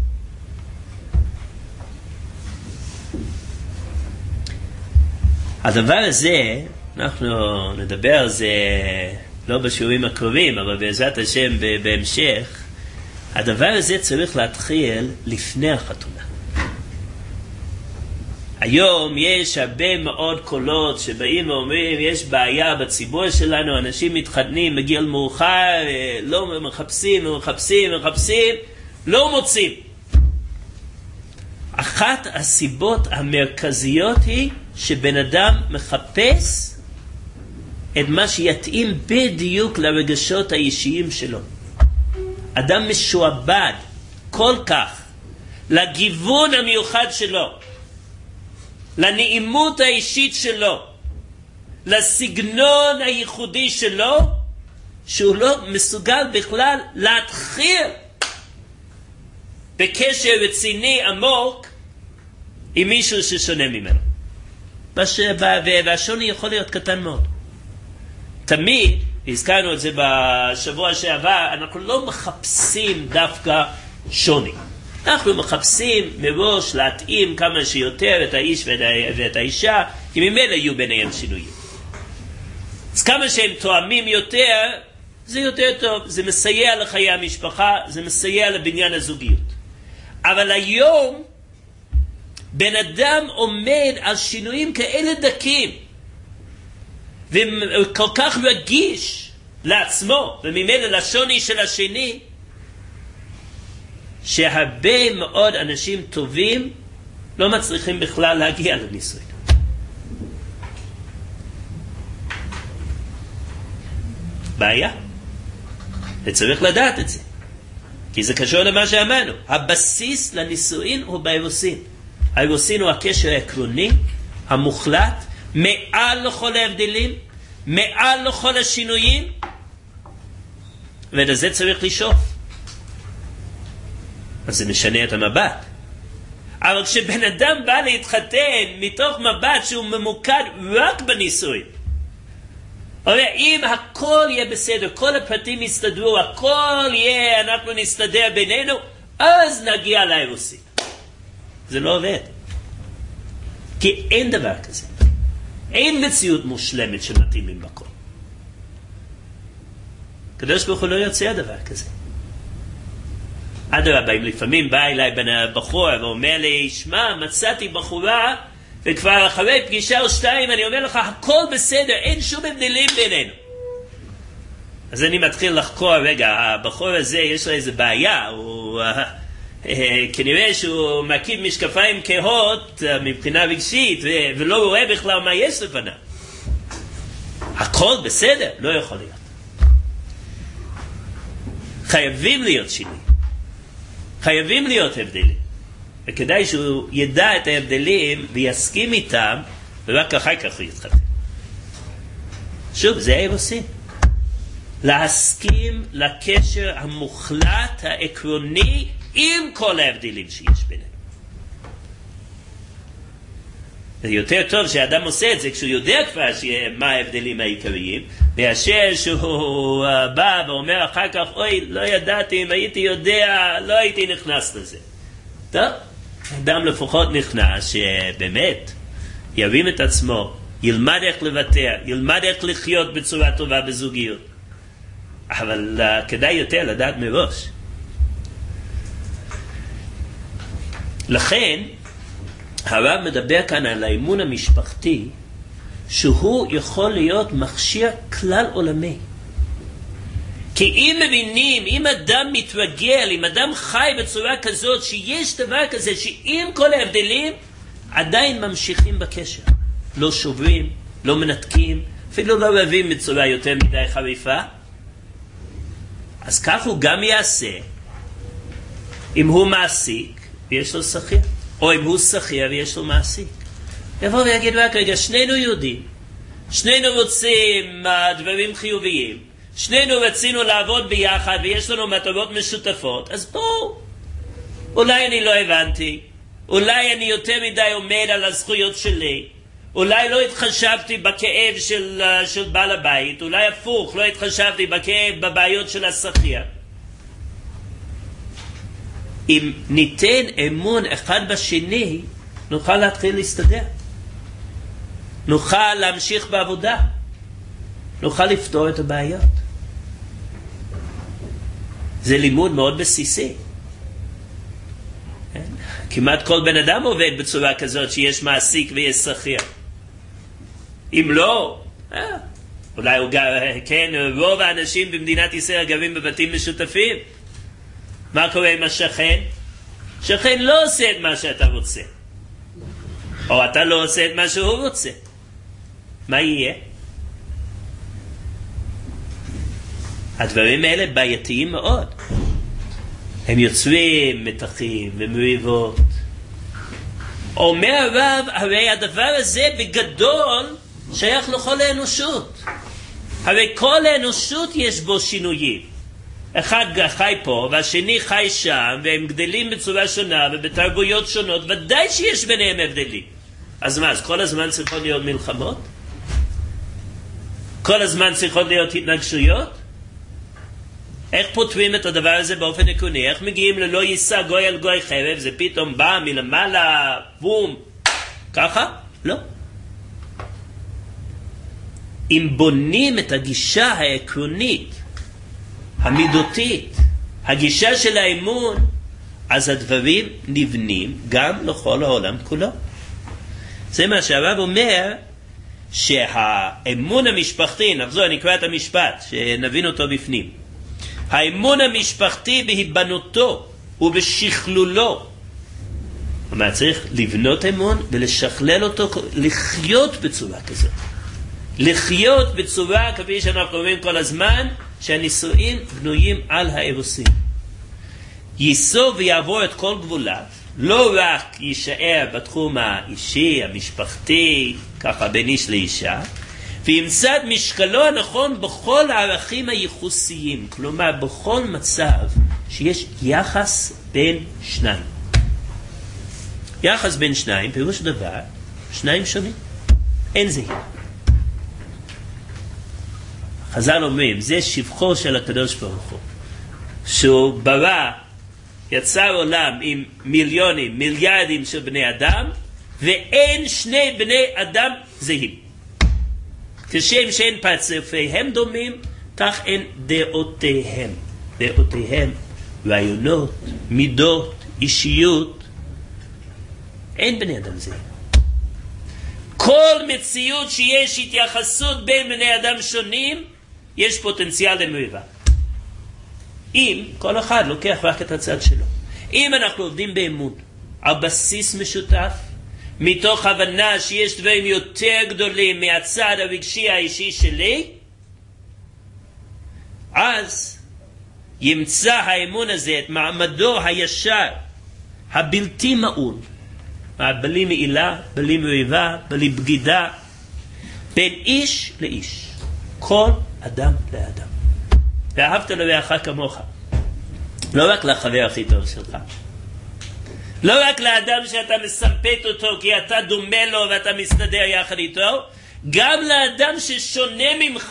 הדבר הזה, אנחנו נדבר על זה לא בשיעורים הקרובים, אבל בעזרת השם בהמשך, הדבר הזה צריך להתחיל לפני החתונה. היום יש הרבה מאוד קולות שבאים ואומרים, יש בעיה בציבור שלנו, אנשים מתחתנים בגיל מאוחר, לא מחפשים, מחפשים, מחפשים, לא מוצאים. אחת הסיבות המרכזיות היא שבן אדם מחפש את מה שיתאים בדיוק לרגשות האישיים שלו. אדם משועבד כל כך לגיוון המיוחד שלו, לנעימות האישית שלו, לסגנון הייחודי שלו, שהוא לא מסוגל בכלל להתחיל בקשר רציני עמוק עם מישהו ששונה ממנו. והשוני יכול להיות קטן מאוד. תמיד, הזכרנו את זה בשבוע שעבר, אנחנו לא מחפשים דווקא שוני. אנחנו מחפשים מראש להתאים כמה שיותר את האיש ואת האישה, כי ממילא יהיו ביניהם שינויים. אז כמה שהם תואמים יותר, זה יותר טוב. זה מסייע לחיי המשפחה, זה מסייע לבניין הזוגיות. אבל היום, בן אדם עומד על שינויים כאלה דקים, וכל כך רגיש לעצמו, וממילא לשוני של השני, שהרבה מאוד אנשים טובים לא מצליחים בכלל להגיע לנישואים. בעיה. וצריך לדעת את זה. כי זה קשור למה שאמרנו. הבסיס לנישואין הוא באירוסין. האירוסין הוא הקשר העקרוני, המוחלט, מעל לכל ההבדלים, מעל לכל השינויים, ולזה צריך לשאוף. אז זה משנה את המבט. אבל כשבן אדם בא להתחתן מתוך מבט שהוא ממוקד רק בנישואין, אבל אם הכל יהיה בסדר, כל הפרטים יסתדרו, הכל יהיה, אנחנו נסתדר בינינו, אז נגיע לאירוסין. זה לא עובד. כי אין דבר כזה. אין מציאות מושלמת שמתאימים בכל. קדוש ברוך הוא לא יוצא דבר כזה. אדרבה, אם לפעמים בא אליי בן הבחור ואומר לי, שמע, מצאתי בחורה, וכבר אחרי פגישה או שתיים אני אומר לך, הכל בסדר, אין שום הבדלים בינינו. אז אני מתחיל לחקור, רגע, הבחור הזה יש לו איזה בעיה, הוא... כנראה שהוא מקיף משקפיים כהות מבחינה רגשית ולא רואה בכלל מה יש לפניו. הכל בסדר? לא יכול להיות. חייבים להיות שינוי, חייבים להיות הבדלים, וכדאי שהוא ידע את ההבדלים ויסכים איתם, ורק אחר כך הוא יתחתן. שוב, זה האירוסין. להסכים לקשר המוחלט, העקרוני, עם כל ההבדלים שיש ביניהם. זה יותר טוב שהאדם עושה את זה כשהוא יודע כבר מה ההבדלים העיקריים, מאשר שהוא בא ואומר אחר כך, אוי, לא ידעתי, אם הייתי יודע, לא הייתי נכנס לזה. טוב, האדם לפחות נכנס שבאמת ירים את עצמו, ילמד איך לוותר, ילמד איך לחיות בצורה טובה בזוגיות. אבל uh, כדאי יותר לדעת מראש. לכן, הרב מדבר כאן על האמון המשפחתי, שהוא יכול להיות מכשיר כלל עולמי. כי אם מבינים, אם אדם מתרגל, אם אדם חי בצורה כזאת, שיש דבר כזה, שעם כל ההבדלים, עדיין ממשיכים בקשר. לא שוברים, לא מנתקים, אפילו לא רבים בצורה יותר מדי חריפה. אז כך הוא גם יעשה, אם הוא מעסיק ויש לו שכיר, או אם הוא שכיר ויש לו מעסיק. יבוא ויגיד רק רגע, שנינו יודעים, שנינו רוצים דברים חיוביים, שנינו רצינו לעבוד ביחד ויש לנו מטרות משותפות, אז בואו, אולי אני לא הבנתי, אולי אני יותר מדי עומד על הזכויות שלי, אולי לא התחשבתי בכאב של, של בעל הבית, אולי הפוך, לא התחשבתי בכאב בבעיות של השכיר. אם ניתן אמון אחד בשני, נוכל להתחיל להסתדר. נוכל להמשיך בעבודה. נוכל לפתור את הבעיות. זה לימוד מאוד בסיסי. כמעט כל בן אדם עובד בצורה כזאת שיש מעסיק ויש שכיר. אם לא, אה, אולי הוא גר, כן, רוב האנשים במדינת ישראל גרים בבתים משותפים. מה קורה עם השכן? שכן לא עושה את מה שאתה רוצה. או אתה לא עושה את מה שהוא רוצה. מה יהיה? הדברים האלה בעייתיים מאוד. הם יוצרים מתחים ומריבות. אומר הרב, הרי הדבר הזה בגדול שייך לכל האנושות. הרי כל האנושות יש בו שינויים. אחד חי פה והשני חי שם, והם גדלים בצורה שונה ובתרבויות שונות, ודאי שיש ביניהם הבדלים. אז מה, אז כל הזמן צריכות להיות מלחמות? כל הזמן צריכות להיות התנגשויות? איך פותרים את הדבר הזה באופן עקרוני? איך מגיעים ללא יישא גוי על גוי חרב? זה פתאום בא מלמעלה, בום, ככה? לא. אם בונים את הגישה העקרונית, המידותית, הגישה של האמון, אז הדברים נבנים גם לכל העולם כולו. זה מה שהרב אומר, שהאמון המשפחתי, נחזור, נקרא את המשפט, שנבין אותו בפנים. האמון המשפחתי בהיבנותו ובשכלולו. מה צריך לבנות אמון ולשכלל אותו, לחיות בצורה כזאת. לחיות בצורה, כפי שאנחנו אומרים כל הזמן, שהנישואים בנויים על האירוסין. ייסוב ויעבור את כל גבוליו, לא רק יישאר בתחום האישי, המשפחתי, ככה בין איש לאישה, וימצא את משקלו הנכון בכל הערכים הייחוסיים, כלומר בכל מצב שיש יחס בין שניים. יחס בין שניים, פירוש דבר, שניים שונים, אין זהים. חז"ל אומרים, זה שבחו של הקדוש ברוך הוא, שהוא ברא, יצר עולם עם מיליונים, מיליארדים של בני אדם, ואין שני בני אדם זהים. כשם שאין פרצופיהם דומים, כך אין דעותיהם. דעותיהם, רעיונות, מידות, אישיות, אין בני אדם זהים. כל מציאות שיש התייחסות בין בני אדם שונים, יש פוטנציאל למריבה. אם כל אחד לוקח רק את הצד שלו. אם אנחנו עובדים באמון, על בסיס משותף, מתוך הבנה שיש דברים יותר גדולים מהצד הרגשי האישי שלי, אז ימצא האמון הזה את מעמדו הישר, הבלתי מעול, בלי מעילה, בלי מריבה, בלי בגידה, בין איש לאיש, כל אדם לאדם. ואהבת לרעך כמוך, לא רק לחבר הכי טוב שלך, לא רק לאדם שאתה מסמפת אותו כי אתה דומה לו ואתה מסתדר יחד איתו, גם לאדם ששונה ממך.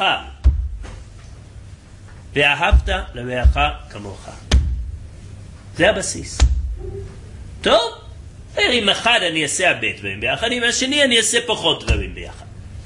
ואהבת לרעך כמוך. זה הבסיס. טוב, עם אחד אני אעשה הרבה דברים ביחד, עם השני אני אעשה פחות דברים ביחד.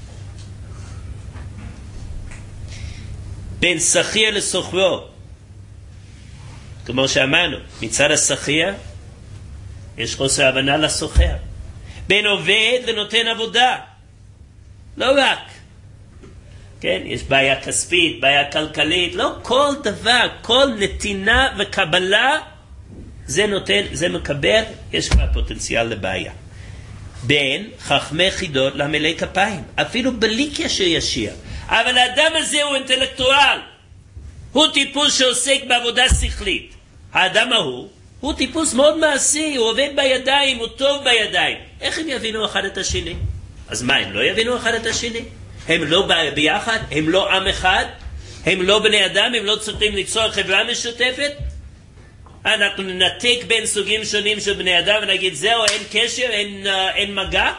בין שכיר לסוחרו, כמו שאמרנו, מצד השכיר יש חוסר הבנה לסוחר. בין עובד ונותן עבודה, לא רק, כן, יש בעיה כספית, בעיה כלכלית, לא כל דבר, כל נתינה וקבלה, זה נותן, זה מקבל, יש כבר פוטנציאל לבעיה. בין חכמי חידות לעמלי כפיים, אפילו בלי קשר ישיר. אבל האדם הזה הוא אינטלקטואל, הוא טיפוס שעוסק בעבודה שכלית. האדם ההוא הוא טיפוס מאוד מעשי, הוא עובד בידיים, הוא טוב בידיים. איך הם יבינו אחד את השני? אז מה, הם לא יבינו אחד את השני? הם לא ביחד? הם לא עם אחד? הם לא בני אדם? הם לא צריכים ליצור חברה משותפת? אנחנו ננתק בין סוגים שונים של בני אדם ונגיד זהו, אין קשר, אין, uh, אין מגע?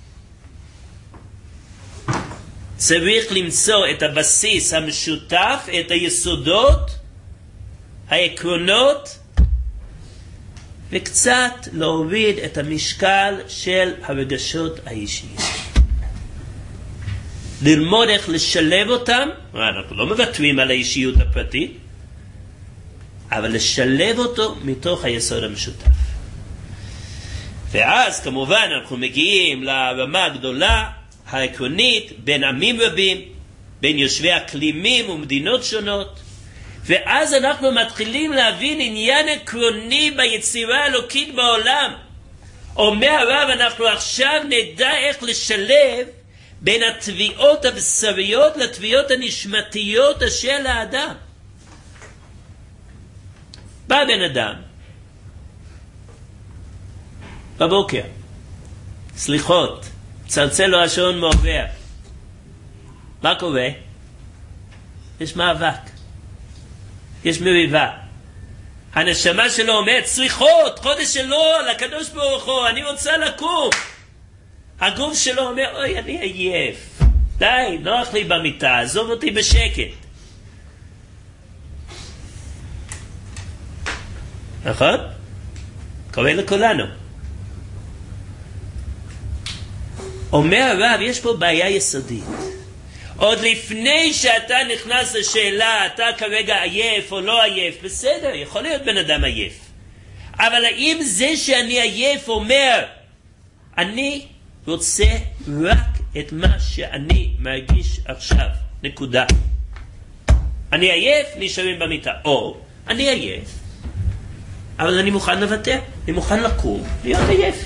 צריך למצוא את הבסיס המשותף, את היסודות, העקרונות, וקצת להוריד את המשקל של הרגשות האישיים. ללמוד איך לשלב אותם, אנחנו לא מוותרים על האישיות הפרטית, אבל לשלב אותו מתוך היסוד המשותף. ואז כמובן אנחנו מגיעים לרמה הגדולה, העקרונית, בין עמים רבים, בין יושבי אקלימים ומדינות שונות, ואז אנחנו מתחילים להבין עניין עקרוני ביצירה האלוקית בעולם. אומר הרב, אנחנו עכשיו נדע איך לשלב בין התביעות הבשריות לתביעות הנשמתיות של האדם. בא בן אדם בבוקר, סליחות, צלצל לו השעון מעובר. מה קורה? יש מאבק. יש מריבה. הנשמה שלו אומרת, סליחות, חודש שלו, לקדוש ברוך הוא, אני רוצה לקום. הגוף שלו אומר, אוי, אני עייף. די, נוח לי במיטה, עזוב אותי בשקט. נכון? קורא לכולנו. אומר הרב, יש פה בעיה יסודית. עוד לפני שאתה נכנס לשאלה, אתה כרגע עייף או לא עייף, בסדר, יכול להיות בן אדם עייף. אבל האם זה שאני עייף אומר, אני רוצה רק את מה שאני מרגיש עכשיו, נקודה. אני עייף, נשארים במיטה. או, אני עייף, אבל אני מוכן לוותר, אני מוכן לקום, להיות עייף.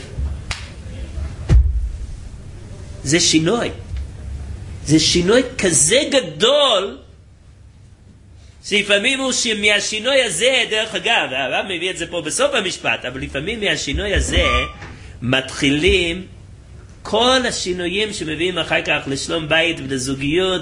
זה שינוי. זה שינוי כזה גדול, שלפעמים הוא שמהשינוי הזה, דרך אגב, הרב מביא את זה פה בסוף המשפט, אבל לפעמים מהשינוי הזה מתחילים כל השינויים שמביאים אחר כך לשלום בית ולזוגיות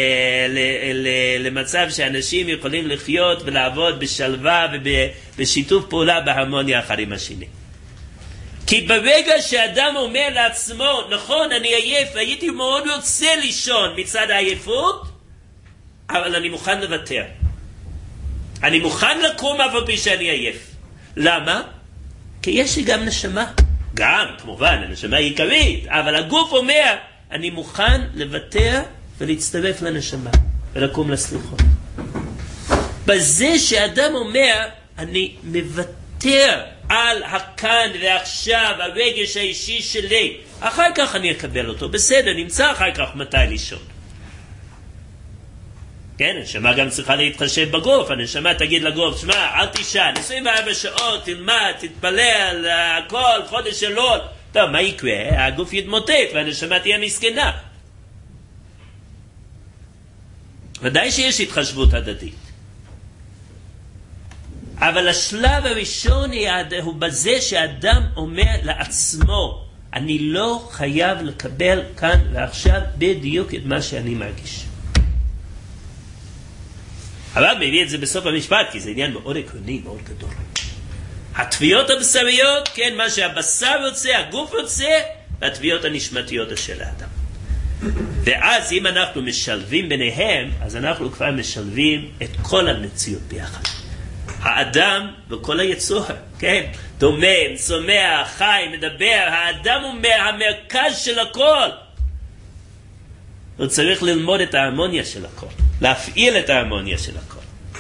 ולמצב שאנשים יכולים לחיות ולעבוד בשלווה ובשיתוף פעולה בהרמוניה אחד עם השני. כי ברגע שאדם אומר לעצמו, נכון, אני עייף, הייתי מאוד רוצה לישון מצד העייפות, אבל אני מוכן לוותר. אני מוכן לקום אף על פי שאני עייף. למה? כי יש לי גם נשמה. גם, כמובן, הנשמה היא עיקרית, אבל הגוף אומר, אני מוכן לוותר ולהצטרף לנשמה, ולקום לסליחות. בזה שאדם אומר, אני מוותר על הכאן ועכשיו, הרגש האישי שלי, אחר כך אני אקבל אותו, בסדר, נמצא אחר כך מתי לישון. כן, הנשמה גם צריכה להתחשב בגוף, הנשמה תגיד לגוף, שמע, אל תישן, עשרים וארבע שעות, תלמד, תתפלל, הכל, חודש של עוד. טוב, מה יקרה? הגוף יתמוטט והנשמה תהיה מסכנה. ודאי שיש התחשבות הדדית. אבל השלב הראשון הוא בזה שאדם אומר לעצמו, אני לא חייב לקבל כאן ועכשיו בדיוק את מה שאני מרגיש. אבל מביא את זה בסוף המשפט, כי זה עניין מאוד עקרוני, מאוד גדול. התביעות הבשריות, כן, מה שהבשר רוצה, הגוף רוצה, והתביעות הנשמתיות של האדם. ואז אם אנחנו משלבים ביניהם, אז אנחנו כבר משלבים את כל המציאות ביחד. האדם וכל היצור, כן, דומם, צומח, חי, מדבר, האדם הוא המרכז של הכל. הוא צריך ללמוד את ההרמוניה של הכל, להפעיל את ההרמוניה של הכל.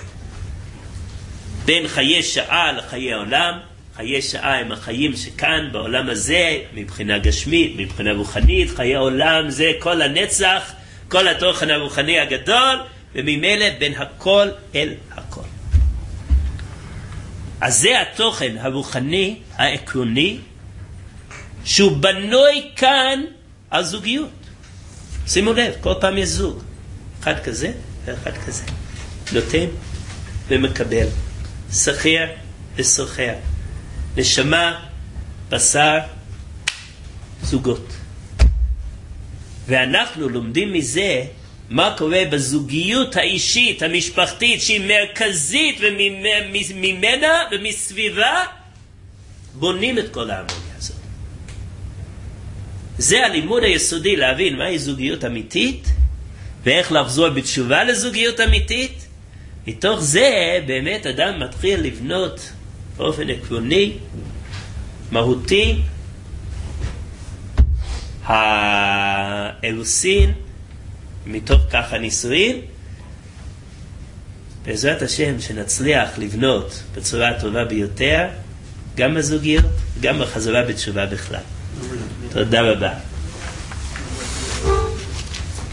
בין חיי שעה לחיי העולם, חיי שעה הם החיים שכאן בעולם הזה, מבחינה גשמית, מבחינה רוחנית, חיי העולם זה כל הנצח, כל התוכן הרוחני הגדול, וממילא בין הכל אל הכל. אז זה התוכן הרוחני, העקרוני, שהוא בנוי כאן על זוגיות. שימו לב, כל פעם יש זוג. אחד כזה ואחד כזה. נותן ומקבל. שכיר וסוחר. נשמה, בשר, זוגות. ואנחנו לומדים מזה מה קורה בזוגיות האישית, המשפחתית, שהיא מרכזית, וממנה ומסביבה בונים את כל ההרמוניה הזאת. זה הלימוד היסודי להבין מהי זוגיות אמיתית, ואיך לחזור בתשובה לזוגיות אמיתית. מתוך זה באמת אדם מתחיל לבנות באופן עקרוני, מהותי, האלוסין, מתוך כך הנישואין, בעזרת השם שנצליח לבנות בצורה הטובה ביותר, גם בזוגיות, גם בחזרה בתשובה בכלל. תודה רבה.